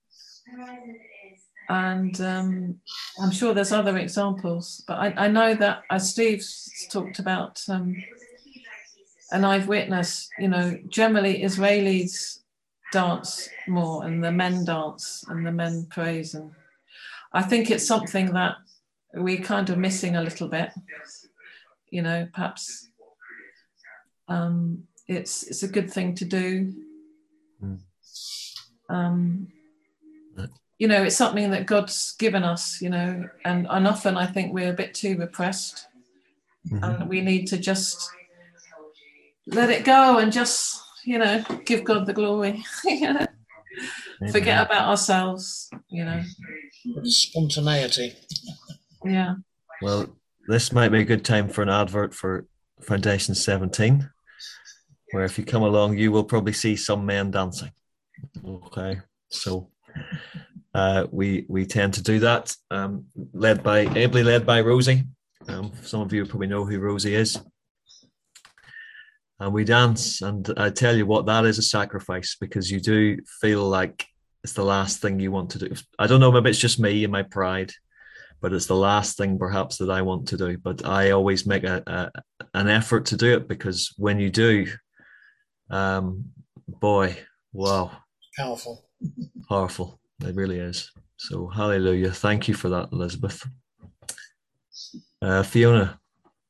And um, I'm sure there's other examples, but I, I know that, as Steve's talked about, um, and I've witnessed, you know, generally Israelis dance more, and the men dance, and the men praise, and I think it's something that we're kind of missing a little bit, you know. Perhaps um, it's it's a good thing to do.
Mm.
Um, you know, it's something that God's given us, you know, and, and often I think we're a bit too repressed, mm-hmm. and we need to just let it go and just, you know, give God the glory. You know? Forget about ourselves, you know.
Spontaneity.
Yeah.
Well, this might be a good time for an advert for Foundation seventeen, where if you come along, you will probably see some men dancing. Okay, so uh, we we tend to do that, um, led by ably led by Rosie. Um, some of you probably know who Rosie is. And we dance, and I tell you what, that is a sacrifice, because you do feel like it's the last thing you want to do. I don't know, maybe it's just me and my pride, but it's the last thing perhaps that I want to do. But I always make a, a an effort to do it, because when you do, um, boy, wow.
Powerful.
Powerful. It really is. So hallelujah. Thank you for that, Elizabeth. Uh, Fiona.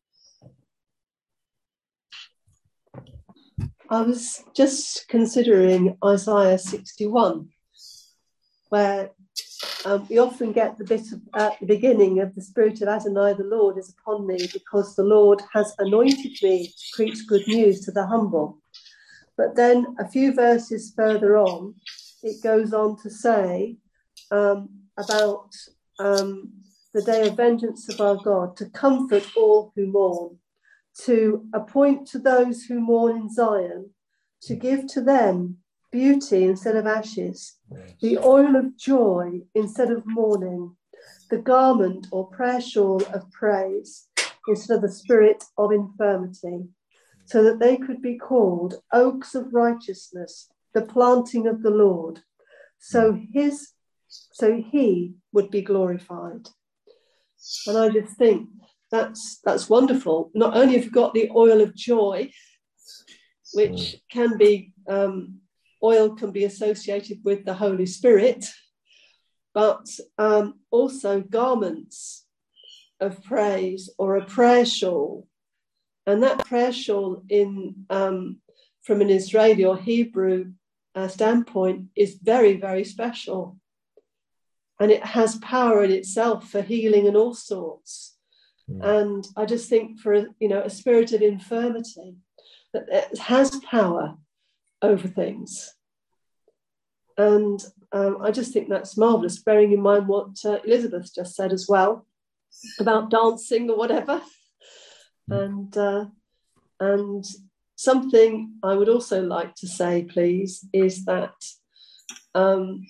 I was just considering Isaiah sixty-one, where um, we often get the bit of, at the beginning of the Spirit of Adonai, the Lord, is upon me, because the Lord has anointed me to preach good news to the humble. But then a few verses further on, it goes on to say um, about um, the day of vengeance of our God, to comfort all who mourn, to appoint to those who mourn in Zion, to give to them beauty instead of ashes, the oil of joy instead of mourning, the garment or prayer shawl of praise instead of the spirit of infirmity, so that they could be called oaks of righteousness, the planting of the Lord, so his, so he would be glorified. And I just think, That's that's wonderful. Not only have you got the oil of joy, which can be, um, oil can be associated with the Holy Spirit, but um, also garments of praise, or a prayer shawl. And that prayer shawl, in um, from an Israeli or Hebrew uh, standpoint, is very, very special. And it has power in itself for healing and all sorts. And I just think, for, you know, a spirit of infirmity, that it has power over things. And um, I just think that's marvellous, bearing in mind what uh, Elizabeth just said as well about dancing or whatever. And uh, and something I would also like to say, please, is that um,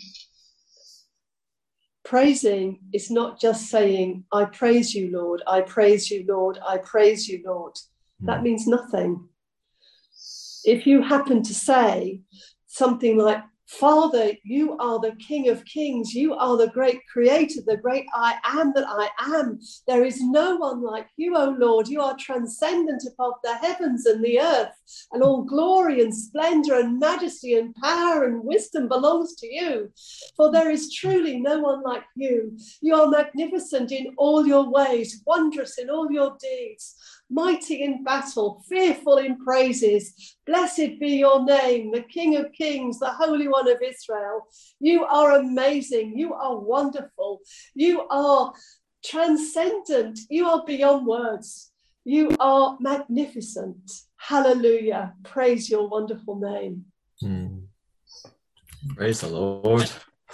praising is not just saying, I praise you, Lord, I praise you, Lord, I praise you, Lord. That means nothing. If you happen to say something like, Father, you are the King of Kings. You are the great creator, the great I am that I am. There is no one like you, O Lord. You are transcendent above the heavens and the earth, and all glory and splendor and majesty and power and wisdom belongs to you. For there is truly no one like you. You are magnificent in all your ways, wondrous in all your deeds, mighty in battle, fearful in praises. Blessed be your name, the King of Kings, the Holy One of Israel. You are amazing. You are wonderful. You are transcendent. You are beyond words. You are magnificent. Hallelujah. Praise your wonderful name.
Hmm. Praise the Lord.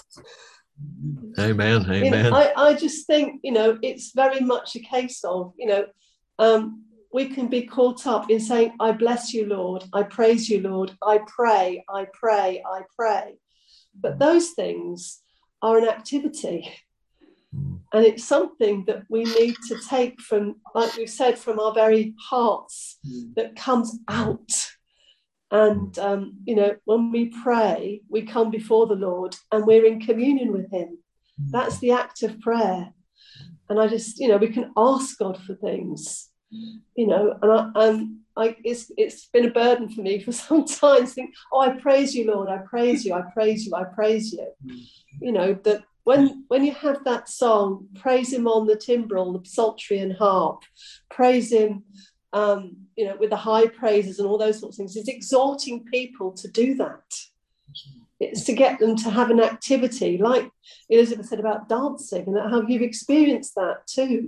Amen. Amen.
You know, I, I just think, you know, it's very much a case of, you know, um, we can be caught up in saying, I bless you, Lord. I praise you, Lord. I pray, I pray, I pray. But those things are an activity. And it's something that we need to take from, like we've said, from our very hearts, that comes out. And, um, you know, when we pray, we come before the Lord and we're in communion with him. That's the act of prayer. And I just, you know, we can ask God for things, you know, and I, um, I, it's it's been a burden for me for some time to think, oh, I praise you, Lord, I praise you, I praise you, I praise you. You know, that when when you have that song, praise him on the timbrel, the psaltery and harp, praise him, um, you know, with the high praises and all those sorts of things, it's exhorting people to do that. It's to get them to have an activity, like Elizabeth said about dancing, and how you've experienced that too,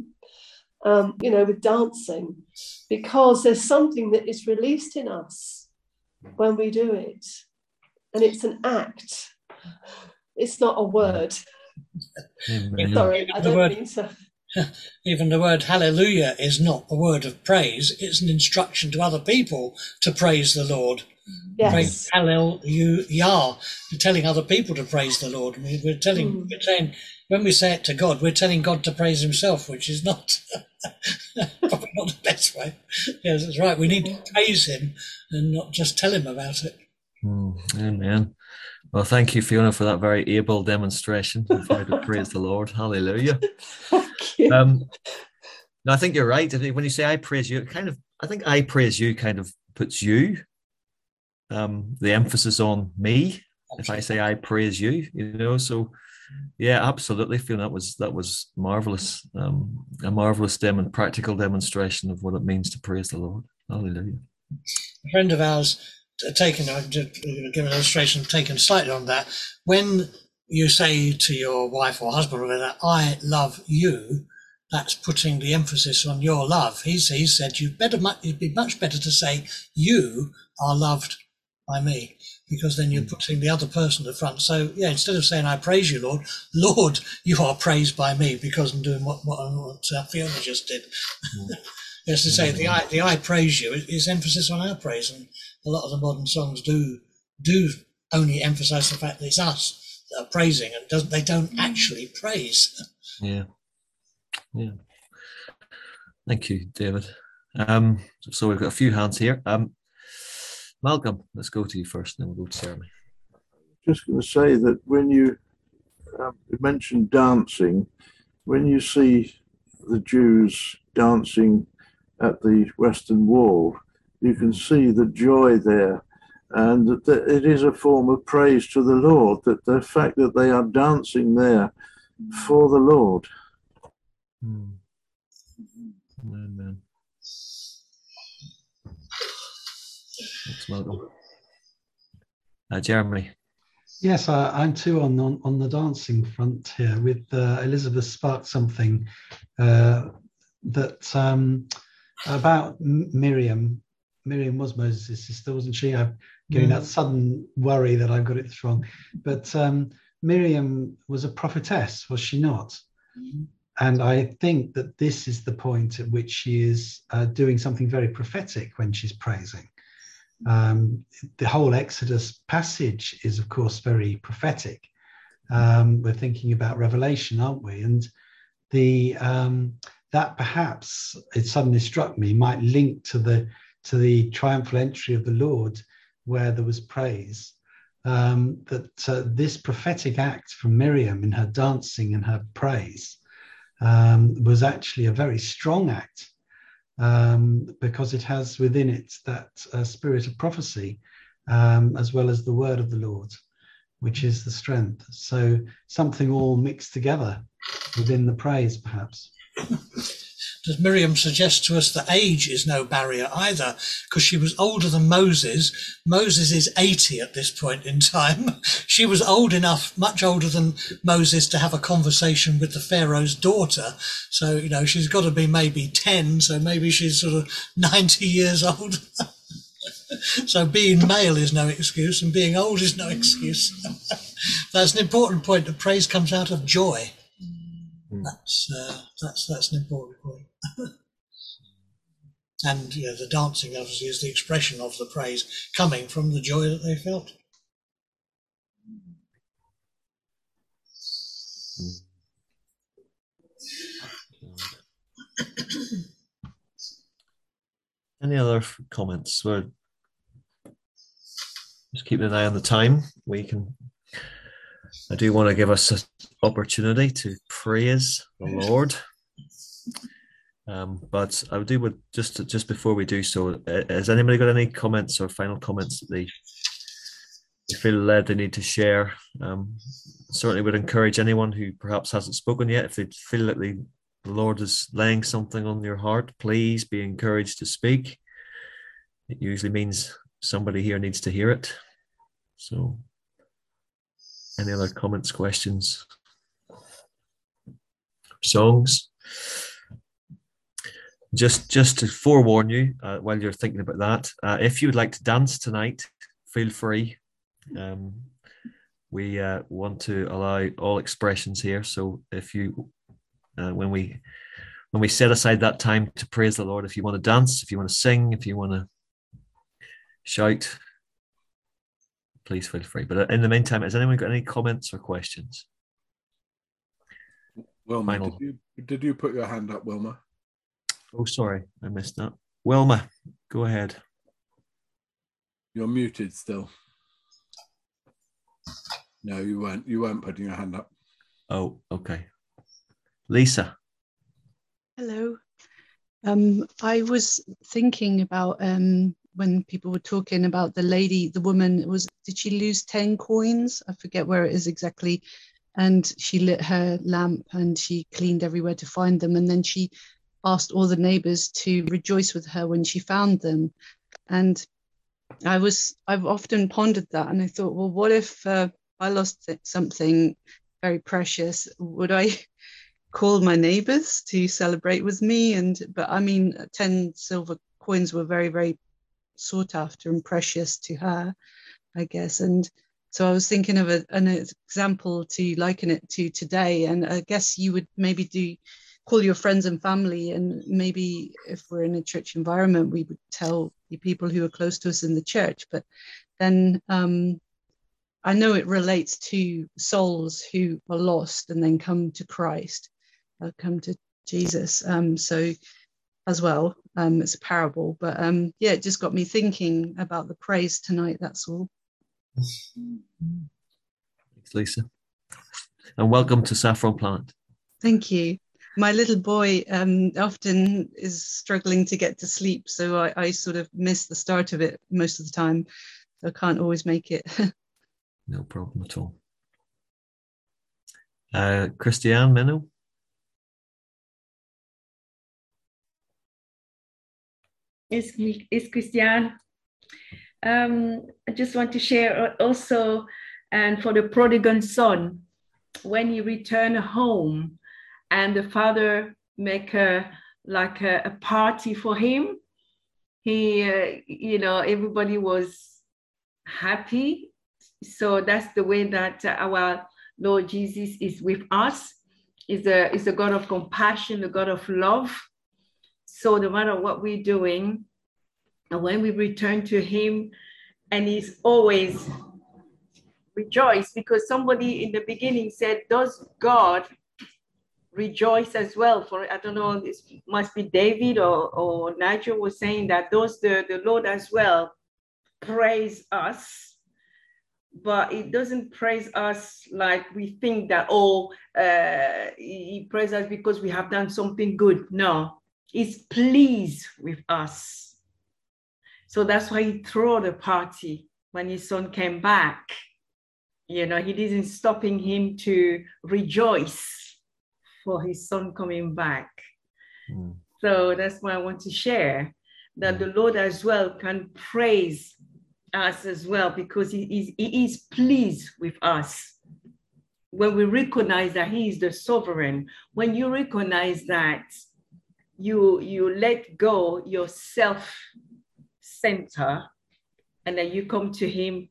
um, you know, with dancing, because there's something that is released in us when we do it. And it's an act. It's not a word.
Amen.
Sorry, I
The
don't
word-
mean so.
Even the word hallelujah is not a word of praise. It's an instruction to other people to praise the Lord.
Yes.
Praise hallelujah. We're telling other people to praise the Lord. We- We're telling,
Mm.
we're saying, when we say it to God, we're telling God to praise himself, which is not probably not the best way. Yes, that's right. We need to praise him and not just tell him about it.
Mm, amen. Well, thank you, Fiona, for that very able demonstration of how to praise the Lord. Hallelujah.
Thank you.
Um, no, I think you're right. I think when you say I praise you, it kind of, I think I praise you kind of puts you, um, the emphasis on me. If I say I praise you, you know, so yeah, absolutely, Fiona, that was that was marvelous, um, a marvelous dem- practical demonstration of what it means to praise the Lord. Hallelujah.
A friend of ours, uh, taken, I'll give an illustration taken slightly on that. When you say to your wife or husband or whatever, I love you, that's putting the emphasis on your love. He's, he said, you'd better, it'd be much better to say you are loved by me, because then you're putting the other person at the front. So yeah, instead of saying I praise you, Lord, Lord, you are praised by me because I'm doing what, what, what uh, Fiona just did. Yes, to say the I, the I praise you is emphasis on our praise, and a lot of the modern songs do do only emphasize the fact that it's us that are praising, and doesn't they don't actually praise.
Yeah. Yeah. Thank you, David. Um, so we've got a few hands here. Um, Malcolm, let's go to you first, and then we'll go to Jeremy.
Just going to say that when you, um, you mentioned dancing, when you see the Jews dancing at the Western Wall, you can see the joy there, and that it is a form of praise to the Lord, that the fact that they are dancing there for the Lord.
Hmm. Amen. Thanks, Malcolm. Uh, Jeremy.
Yes, I, I'm too on, on on the dancing front here. With uh, Elizabeth sparked something uh, that um, about M- Miriam. Miriam was Moses' sister, wasn't she? I'm getting
Mm.
that sudden worry that I've got it wrong. But um, Miriam was a prophetess, was she not? And I think that this is the point at which she is uh, doing something very prophetic when she's praising. Um, the whole Exodus passage is, of course, very prophetic. Um, we're thinking about Revelation, aren't we? And the um, that perhaps, it suddenly struck me, might link to the to the triumphal entry of the Lord, where there was praise. Um, that uh, this prophetic act from Miriam in her dancing and her praise um, was actually a very strong act. Um, because it has within it that uh, spirit of prophecy, um, as well as the word of the Lord, which is the strength. So something all mixed together within the praise, perhaps.
Does Miriam suggest to us that age is no barrier either? Because she was older than Moses. Moses is eighty at this point in time. She was old enough, much older than Moses, to have a conversation with the Pharaoh's daughter. So, you know, she's got to be maybe ten, so maybe she's sort of ninety years old. So being male is no excuse, and being old is no excuse. That's an important point. The praise comes out of joy. That's uh, that's that's an important point. And you know, the dancing obviously is the expression of the praise coming from the joy that they felt.
Any other comments? We're just keeping an eye on the time. We can. I do want to give us an opportunity to praise the Lord. Um, but I do would just just before we do so, uh, has anybody got any comments or final comments that they, they feel led they need to share? Um, certainly would encourage anyone who perhaps hasn't spoken yet, if they feel that the, the Lord is laying something on your heart, please be encouraged to speak. It usually means somebody here needs to hear it. So any other comments, questions, songs? Just, just to forewarn you, uh, while you're thinking about that, uh, if you would like to dance tonight, feel free. Um, we uh, want to allow all expressions here. So if you, uh, when we when we set aside that time to praise the Lord, if you want to dance, if you want to sing, if you want to shout, please feel free. But in the meantime, has anyone got any comments or questions?
Wilma,
Final.
did you, did you put your hand up, Wilma?
Oh, sorry, I missed that. Wilma, go ahead.
You're muted still. No, you weren't. You weren't putting your hand up.
Oh, okay. Lisa.
Hello. Um, I was thinking about um, when people were talking about the lady, the woman, was did she lose ten coins? I forget where it is exactly. And she lit her lamp and she cleaned everywhere to find them. And then she asked all the neighbors to rejoice with her when she found them. And I was, I've often pondered that. And I thought, well, what if uh, I lost something very precious? Would I call my neighbors to celebrate with me? And, but I mean, ten silver coins were very, very sought after and precious to her, I guess. And so I was thinking of a, an example to liken it to today. And I guess you would maybe do call your friends and family. And maybe if we're in a church environment, we would tell the people who are close to us in the church. But then um, I know it relates to souls who are lost and then come to Christ, uh, come to Jesus. Um, so as well, um, it's a parable. But um, yeah, it just got me thinking about the praise tonight. That's all.
Thanks, Lisa. And welcome to Saffron Planet.
Thank you. My little boy um, often is struggling to get to sleep, so I, I sort of miss the start of it most of the time. So I can't always make it.
No problem at all. Uh, Christiane Minnow.
It's, it's Christiane. Um, I just want to share also, and for the prodigal son, when he returned home and the father make a like a, a party for him, he, uh, you know, everybody was happy. So that's the way that our Lord Jesus is with us. Is a is a God of compassion, a God of love. So no matter what we're doing, and when we return to him, and he's always rejoice, because somebody in the beginning said, does God rejoice as well? For, I don't know, this must be David or, or Nigel was saying that those the, the Lord as well praise us, but it doesn't praise us like we think that, oh, uh, he praises us because we have done something good. No, he's pleased with us. So that's why he threw the party when his son came back. You know, he didn't stopping him to rejoice for his son coming back. Mm. So that's why I want to share that the Lord as well can praise us as well, because he is, he is pleased with us. When we recognize that he is the sovereign, when you recognize that you, you let go yourself center, and then you come to him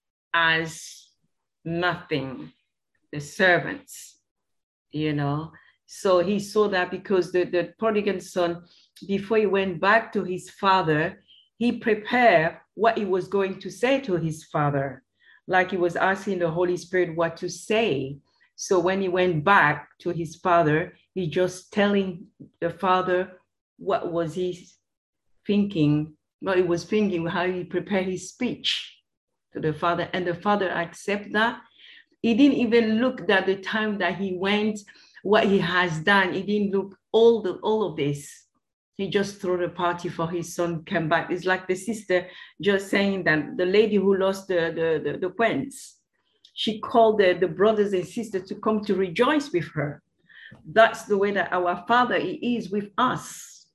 as nothing, the servants, you know. So he saw that because the, the prodigal son, before he went back to his father, he prepared what he was going to say to his father, like he was asking the Holy Spirit what to say. So when he went back to his father, he just telling the father what was he thinking, what he was thinking, how he prepared his speech to the father, and the father accept that. He didn't even look at the time that he went, what he has done. He didn't look all the all of this. He just threw the party for his son came back. It's like the sister just saying that the lady who lost the the the, the coins, she called the, the brothers and sisters to come to rejoice with her. That's the way that our Father he is with us.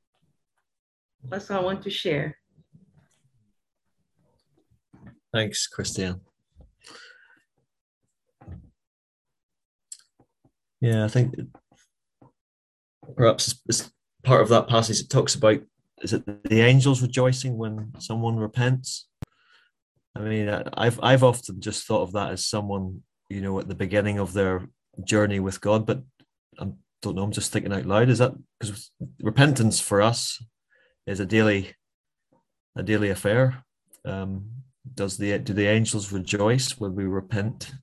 That's what I want to share.
Thanks, Christiane. Yeah, I think perhaps it's part of that passage. It talks about, is it the angels rejoicing when someone repents? I mean, I've I've often just thought of that as someone, you know, at the beginning of their journey with God. But I don't know. I'm just thinking out loud. Is that because repentance for us is a daily, a daily affair? Um, does the do the angels rejoice when we repent?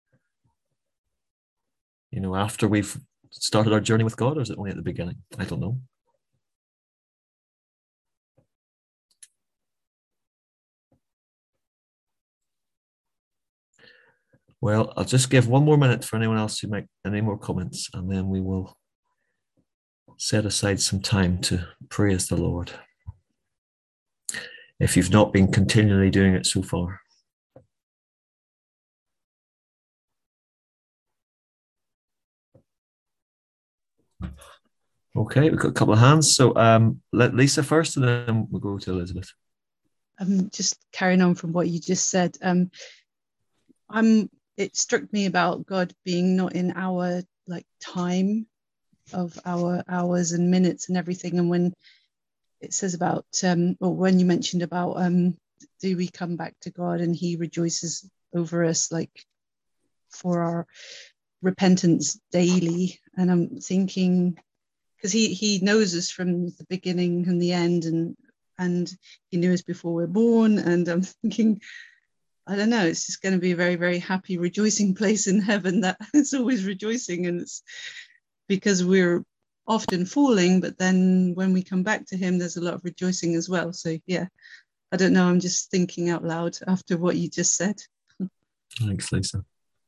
You know, after we've started our journey with God, or is it only at the beginning? I don't know. Well, I'll just give one more minute for anyone else who make any more comments, and then we will set aside some time to praise the Lord, if you've not been continually doing it so far. Okay, we've got a couple of hands. So um, let Lisa first, and then we'll go to Elizabeth.
Um, just carrying on from what you just said. Um, I'm. It struck me about God being not in our like time of our hours and minutes and everything. And when it says about, um, or when you mentioned about, um, do we come back to God and He rejoices over us, like for our repentance daily? And I'm thinking, because he he knows us from the beginning and the end, and and He knew us before we're born. And I'm thinking, I don't know, it's just going to be a very, very happy, rejoicing place in heaven that it's always rejoicing. And it's because we're often falling, but then when we come back to Him, there's a lot of rejoicing as well. So yeah, I don't know, I'm just thinking out loud after what you just said.
Thanks, Lisa.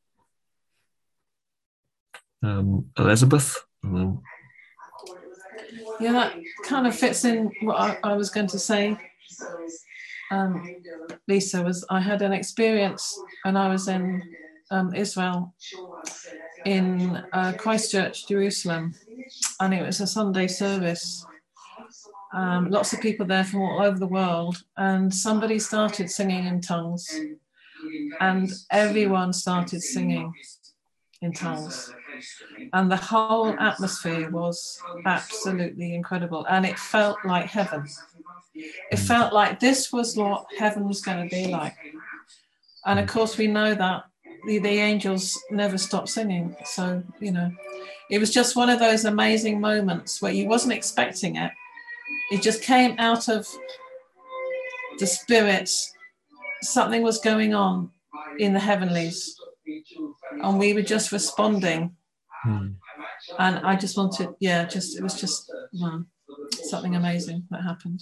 Um, Elizabeth? Um,
Yeah, that kind of fits in what I, I was going to say. Um, Lisa, was I had an experience when I was in um, Israel, in uh, Christchurch, Jerusalem, and it was a Sunday service. Um, lots of people there from all over the world, and somebody started singing in tongues, and everyone started singing in tongues, and the whole atmosphere was absolutely incredible, and it felt like heaven. It felt like this was what heaven was going to be like. And of course, we know that the, the angels never stop singing. So, you know, it was just one of those amazing moments where you wasn't expecting it. It just came out of the spirits. Something was going on in the heavenlies, and we were just responding.
Hmm.
And I just wanted, yeah, just, it was just, well, something amazing that happened.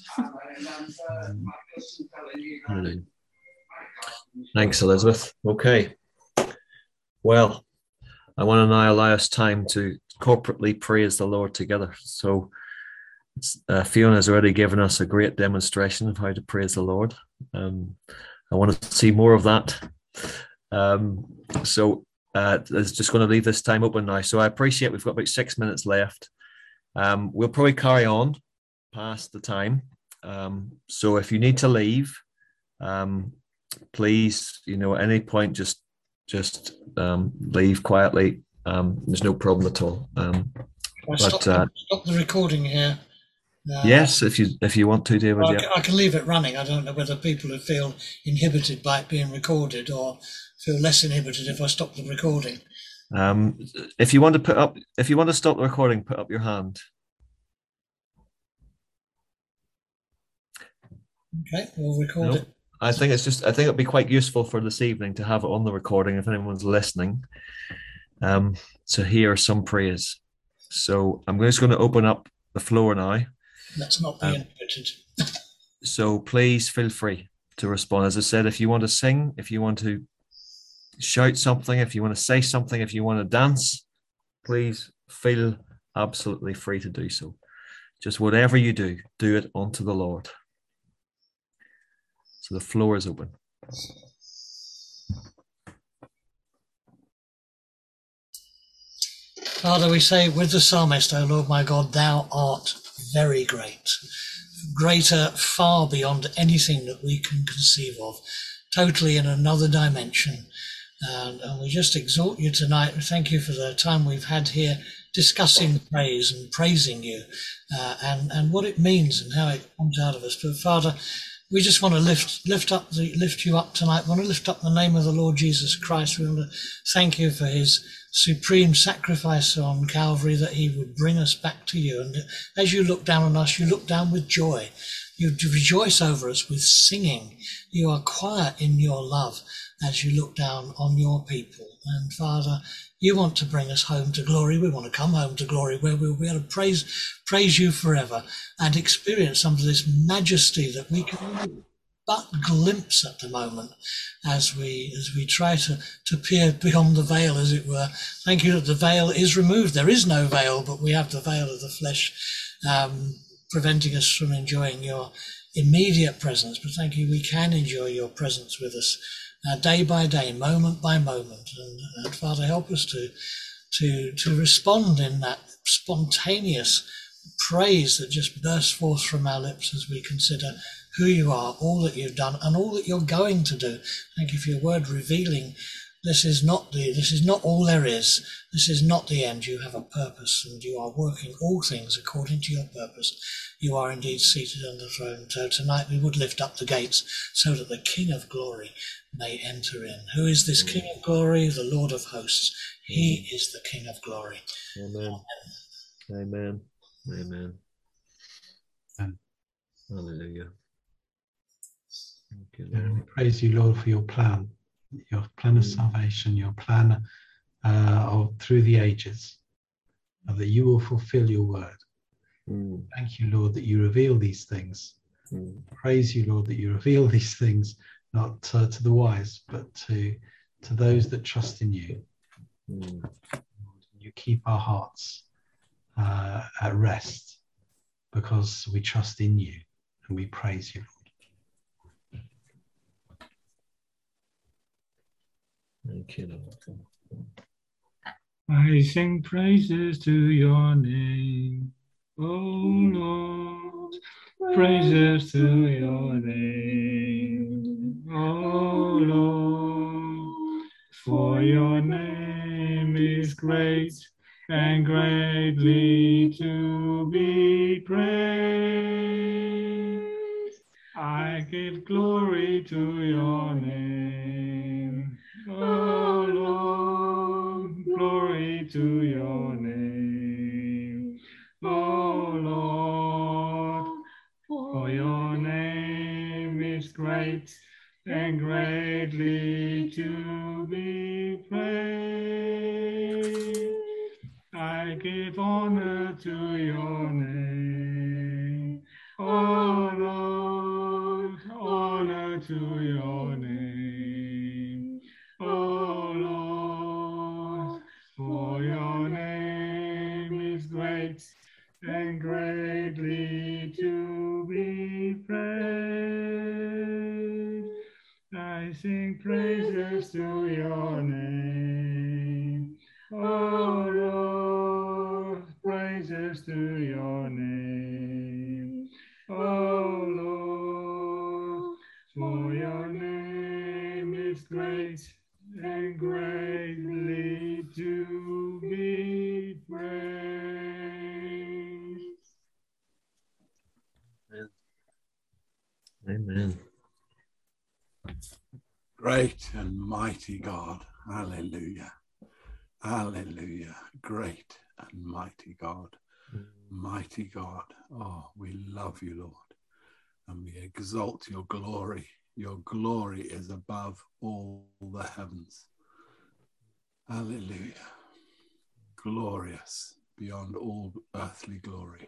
um, Thanks, Elizabeth. Okay. Well, I want to now allow us time to corporately praise the Lord together. So uh, Fiona has already given us a great demonstration of how to praise the Lord. Um, I want to see more of that. Um, so uh, I'm just going to leave this time open now. So I appreciate we've got about six minutes left. Um, we'll probably carry on past the time. Um, so if you need to leave, um, please, you know, at any point, just just um, leave quietly. Um, there's no problem at all. Um,
I'll
but
stop,
uh,
stop the recording here. Uh,
yes, if you if you want to, David.
well, I,
yeah.
can, I can leave it running. I don't know whether people would feel inhibited by it being recorded or feel less inhibited if I stop the recording.
Um, if you want to put up, if you want to stop the recording, put up your hand.
Okay, we'll record
Nope.
it.
I think it's just. I think it'd be quite useful for this evening to have it on the recording if anyone's listening, um, to hear some praise. So I'm just going to open up the floor now.
Let's not be
Um,
inhibited.
So please feel free to respond. As I said, if you want to sing, if you want to shout something, if you want to say something, if you want to dance, please feel absolutely free to do so. Just whatever you do, do it unto the Lord. So the floor is open.
Father, we say with the psalmist, O Lord my God, thou art very great, greater far beyond anything that we can conceive of, totally in another dimension. And, and we just exhort you tonight. We thank you for the time we've had here discussing praise and praising you, uh, and, and what it means and how it comes out of us. But Father, we just want to lift lift up the lift you up tonight. We want to lift up the name of the Lord Jesus Christ. We want to thank you for his supreme sacrifice on Calvary, that he would bring us back to you. And as you look down on us, you look down with joy. You rejoice over us with singing. You are quiet in your love as you look down on your people. And Father, you want to bring us home to glory. We want to come home to glory where we'll be able to praise, praise you forever and experience some of this majesty that we can only but glimpse at the moment as we as we try to, to peer beyond the veil, as it were. Thank you that the veil is removed. There is no veil, but we have the veil of the flesh um, preventing us from enjoying your immediate presence. But thank you, we can enjoy your presence with us Uh, day by day, moment by moment, and, and Father, help us to to to respond in that spontaneous praise that just bursts forth from our lips as we consider who you are, all that you've done, and all that you're going to do. Thank you for your word revealing this is not the this is not all there is. This is not the end. You have a purpose, and you are working all things according to your purpose. You are indeed seated on the throne. So tonight we would lift up the gates so that the King of Glory may enter in. Who is this King of Glory? The Lord of hosts. He is the King of Glory.
Amen. Amen. Amen.
Amen.
Hallelujah. Thank you,
And
Lord.
we praise you, Lord, for your plan, your plan of salvation, your plan uh, of through the ages, uh, that you will fulfill your word.
Mm.
Thank you, Lord, that you reveal these things.
Mm.
Praise you, Lord, that you reveal these things, not uh, to the wise, but to to those that trust in you.
Mm.
You keep our hearts uh, at rest because we trust in you and we praise you, Lord.
Thank you, Lord.
I sing praises to your name, oh Lord. Praises to your name, oh Lord. For your name is great and greatly to be praised. I give glory to your name, oh Lord. Glory to your name, oh Lord. For your name is great and greatly to be praised. I give honor to your name, oh Lord, honor to your name, oh Lord. For your name is great and greatly to be praised. I sing praises to your name, oh Lord. Praises to your name, oh Lord. For your name is great and greatly to be praised.
Amen.
Great and mighty God. Hallelujah. Hallelujah. Great and mighty God. Mighty God. Oh, we love you, Lord. And we exalt your glory. Your glory is above all the heavens. Hallelujah. Glorious beyond all earthly glory.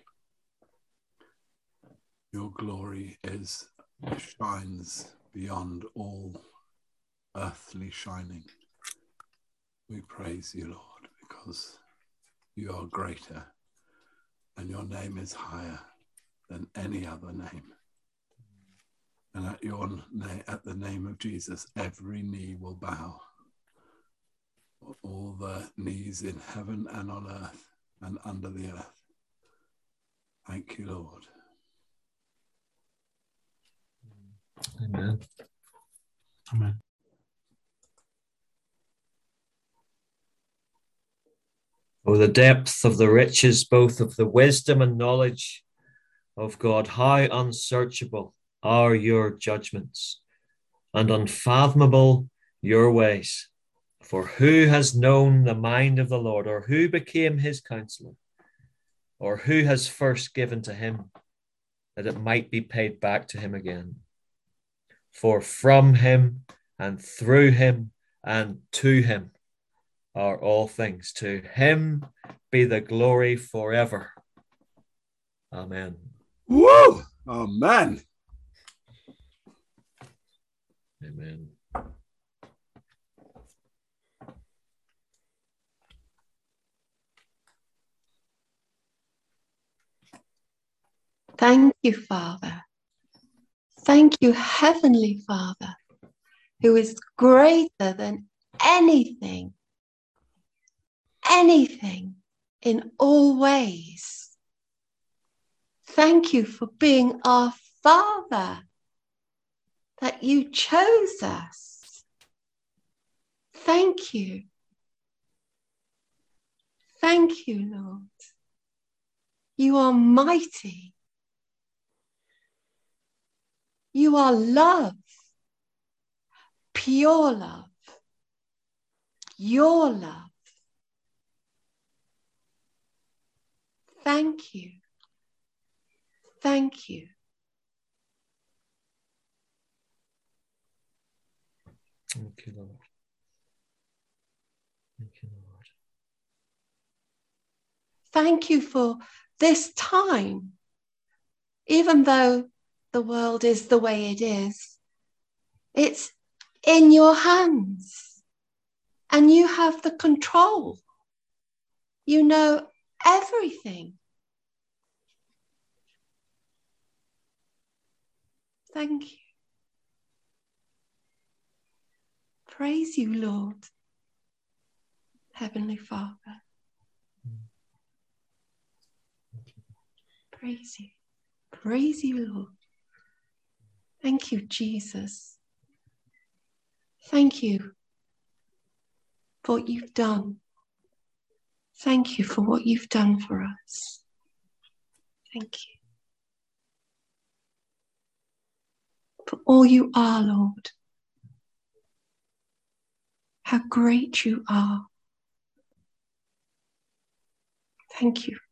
Your glory is shines beyond all earthly shining. We praise you, Lord, because you are greater and your name is higher than any other name. And at your name, at the name of Jesus, every knee will bow. All the knees in heaven and on earth and under the earth. Thank you, Lord.
Amen.
Amen.
Oh, the depth of the riches, both of the wisdom and knowledge of God, how unsearchable are your judgments, and unfathomable your ways. For who has known the mind of the Lord, or who became his counselor, or who has first given to him, that it might be paid back to him again? For from him and through him and to him are all things. To him be the glory forever. Amen.
Whoa! Amen.
Amen.
Thank you, Father. Thank you, Heavenly Father, who is greater than anything, anything in all ways. Thank you for being our Father, that you chose us. Thank you. Thank you, Lord. You are mighty. You are love, pure love, your love. Thank you. Thank you.
Thank you, Lord. Thank you, Lord.
Thank you for this time, even though the world is the way it is. It's in your hands, and you have the control. You know everything. Thank you. Praise you, Lord, Heavenly Father. Praise you. Praise you, Lord. Thank you, Jesus. Thank you for what you've done. Thank you for what you've done for us. Thank you for all you are, Lord. How great you are. Thank you.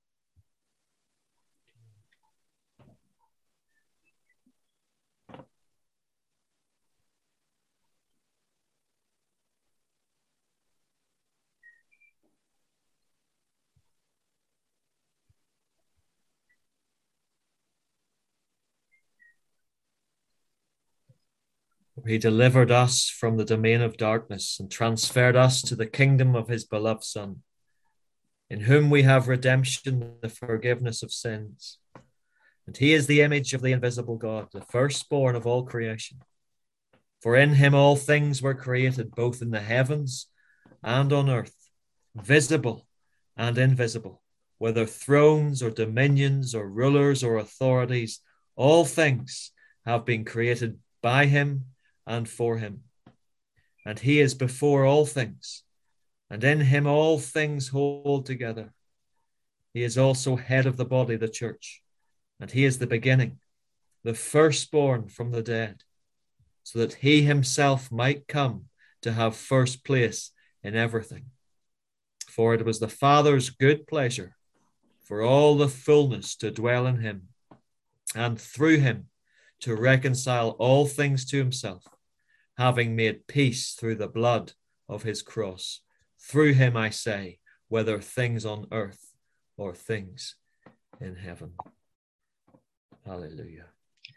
He delivered us from the domain of darkness and transferred us to the kingdom of his beloved Son, in whom we have redemption, the forgiveness of sins. And he is the image of the invisible God, the firstborn of all creation. For in him all things were created, both in the heavens and on earth, visible and invisible, whether thrones or dominions or rulers or authorities. All things have been created by him and for him. And he is before all things, and in him all things hold together. He is also head of the body, the church, and he is the beginning, the firstborn from the dead, so that he himself might come to have first place in everything. For it was the Father's good pleasure for all the fullness to dwell in him, and through him to reconcile all things to himself, having made peace through the blood of his cross. Through him, I say, whether things on earth or things in heaven. Hallelujah.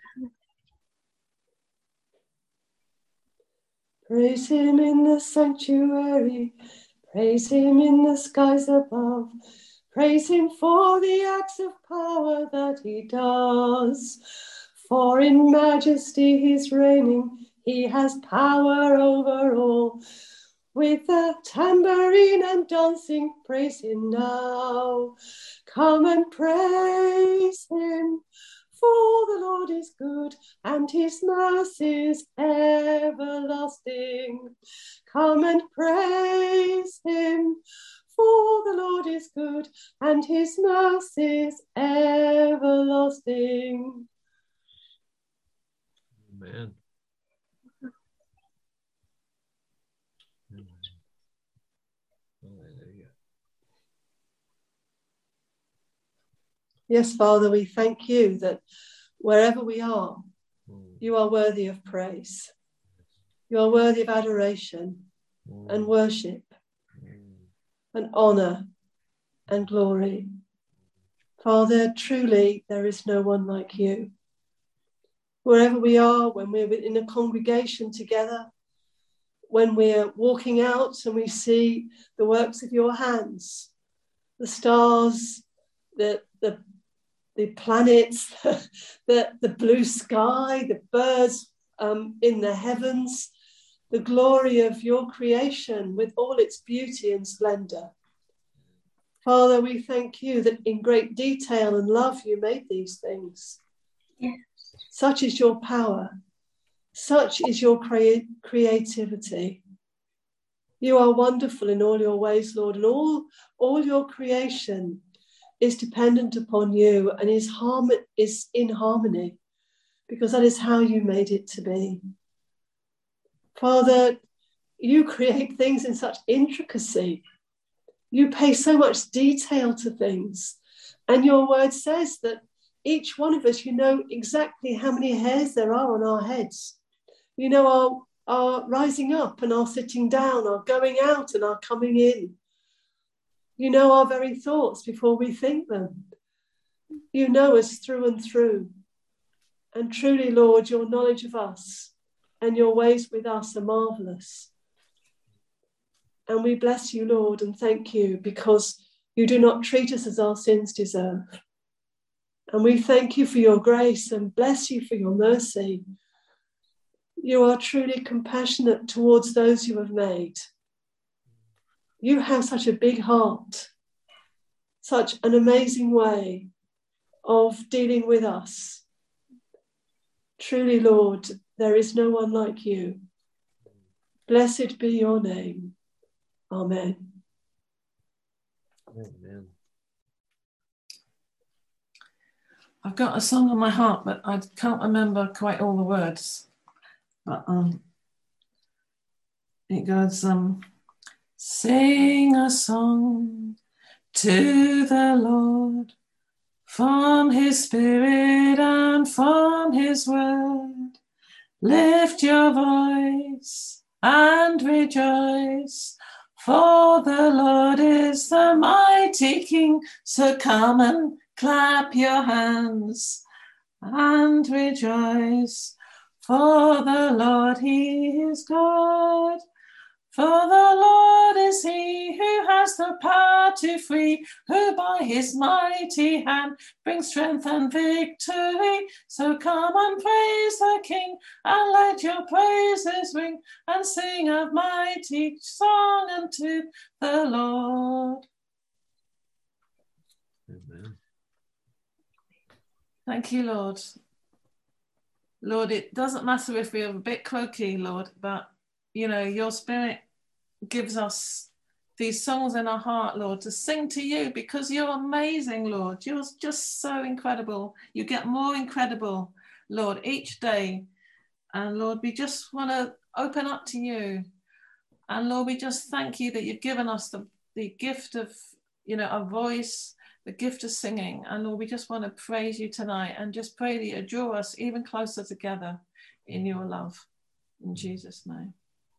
Praise him in the sanctuary, praise him in the skies above, praise him for the acts of power that he does. For in majesty he's reigning, he has power over all. With a tambourine and dancing, praise him now. Come and praise him, for the Lord is good, and his mercy is everlasting. Come and praise him, for the Lord is good, and his mercy is everlasting.
Amen. Hallelujah.
Yes, Father, we thank you that wherever we are, you are worthy of praise. You are worthy of adoration and worship and honor and glory. Father, truly there is no one like you. Wherever we are, when we're in a congregation together, when we're walking out and we see the works of your hands, the stars, the, the, the planets, the, the blue sky, the birds um, in the heavens, the glory of your creation with all its beauty and splendor. Father, we thank you that in great detail and love you made these things. Yes. Such is your power. Such is your crea- creativity. You are wonderful in all your ways, Lord, and all, all your creation is dependent upon you and is, harm- is in harmony, because that is how you made it to be. Father, you create things in such intricacy. You pay so much detail to things. And your word says that each one of us, you know exactly how many hairs there are on our heads. You know our, our rising up and our sitting down, our going out and our coming in. You know our very thoughts before we think them. You know us through and through. And truly, Lord, your knowledge of us and your ways with us are marvelous. And we bless you, Lord, and thank you because you do not treat us as our sins deserve. And we thank you for your grace and bless you for your mercy. You are truly compassionate towards those you have made. You have such a big heart, such an amazing way of dealing with us. Truly, Lord, there is no one like you. Blessed be your name. Amen.
Amen.
I've got a song on my heart, but I can't remember quite all the words. But um, it goes, um, sing a song to the Lord from his spirit and from his word. Lift your voice and rejoice, for the Lord is the mighty King. So come and clap your hands and rejoice, for the Lord, he is God. For the Lord is he who has the power to free, who by his mighty hand brings strength and victory. So come and praise the King, and let your praises ring, and sing a mighty song unto the Lord.
Amen.
Thank you, Lord. Lord, it doesn't matter if we're a bit croaky, Lord, but, you know, your spirit gives us these songs in our heart, Lord, to sing to you because you're amazing, Lord. You're just so incredible. You get more incredible, Lord, each day. And Lord, we just want to open up to you. And Lord, we just thank you that you've given us the, the gift of, you know, a voice, the gift of singing. And Lord, we just want to praise you tonight and just pray that you draw us even closer together in your love. In Jesus' name.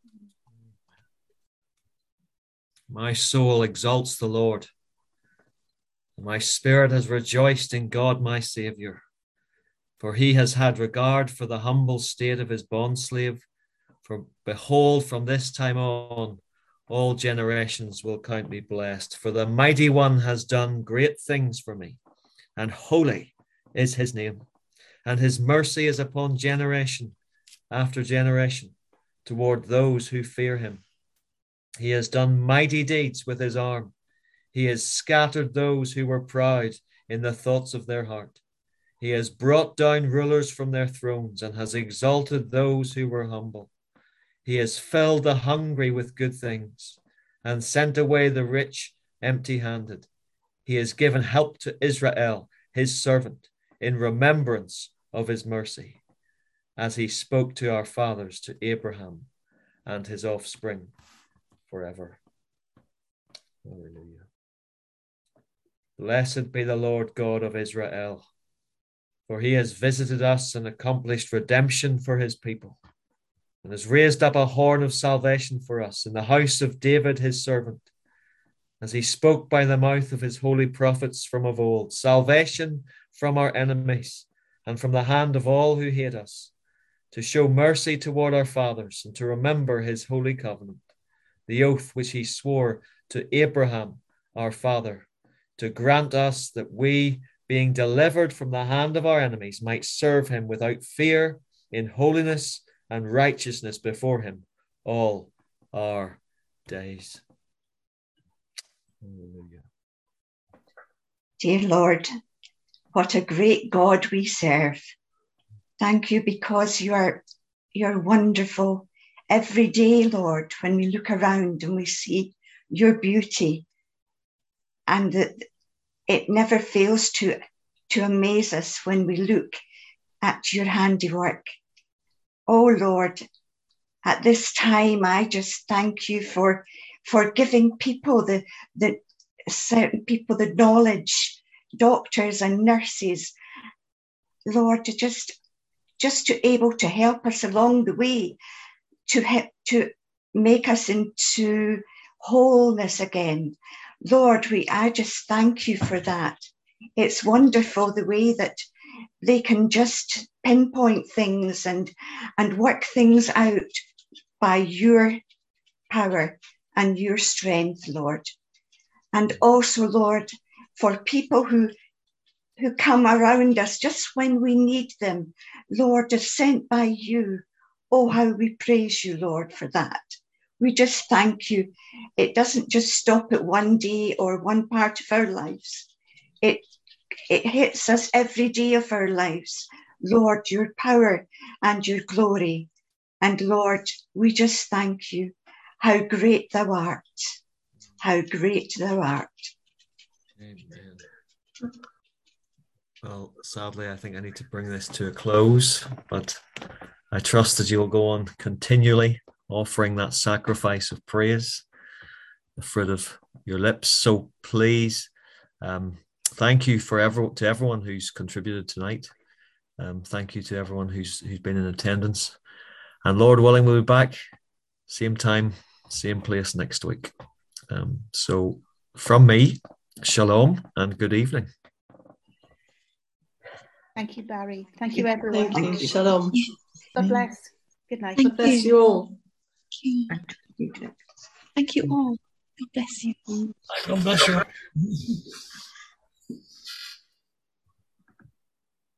My soul exalts the Lord. My spirit has rejoiced in God, my Saviour. For he has had regard for the humble state of his bondslave. For behold, from this time on, all generations will count me blessed. For the mighty one has done great things for me, and holy is his name. And his mercy is upon generation after generation toward those who fear him. He has done mighty deeds with his arm. He has scattered those who were proud in the thoughts of their heart. He has brought down rulers from their thrones and has exalted those who were humble. He has filled the hungry with good things and sent away the rich empty-handed. He has given help to Israel, his servant, in remembrance of his mercy, as he spoke to our fathers, to Abraham and his offspring forever. Hallelujah. Blessed be the Lord God of Israel, for he has visited us and accomplished redemption for his people, and has raised up a horn of salvation for us in the house of David his servant, as he spoke by the mouth of his holy prophets from of old, salvation from our enemies and from the hand of all who hate us, to show mercy toward our fathers and to remember his holy covenant, the oath which he swore to Abraham our father, to grant us that we, being delivered from the hand of our enemies, might serve him without fear in holiness and righteousness before him all our days. Hallelujah.
Dear Lord, what a great God we serve. Thank you because you are you're wonderful every day, Lord, when we look around and we see your beauty, and that it never fails to, to amaze us when we look at your handiwork. Oh Lord, at this time, I just thank you for, for giving people, the, the certain people, the knowledge, doctors and nurses, Lord, to just, just to able to help us along the way, to, to make us into wholeness again. Lord, we, I just thank you for that. It's wonderful the way that they can just pinpoint things and, and work things out by your power and your strength, Lord. And also, Lord, for people who, who come around us just when we need them, Lord, are sent by you. Oh, how we praise you, Lord, for that. We just thank you. It doesn't just stop at one day or one part of our lives. It, it hits us every day of our lives. Lord, your power and your glory. And Lord, we just thank you. How great thou art. How great thou art.
Amen. Well, sadly, I think I need to bring this to a close, but I trust that you will go on continually offering that sacrifice of praise, the fruit of your lips. So please, um, thank you for every, to everyone who's contributed tonight. Um, thank you to everyone who's who's been in attendance. And Lord willing, we'll be back same time, same place next week. Um, so from me, shalom and good evening.
Thank you, Barry. Thank you, everyone.
Thank you. Shalom.
God bless. Good night.
Thank
God bless
you.
you all.
Thank you. Thank you all. God bless you all.
God bless you.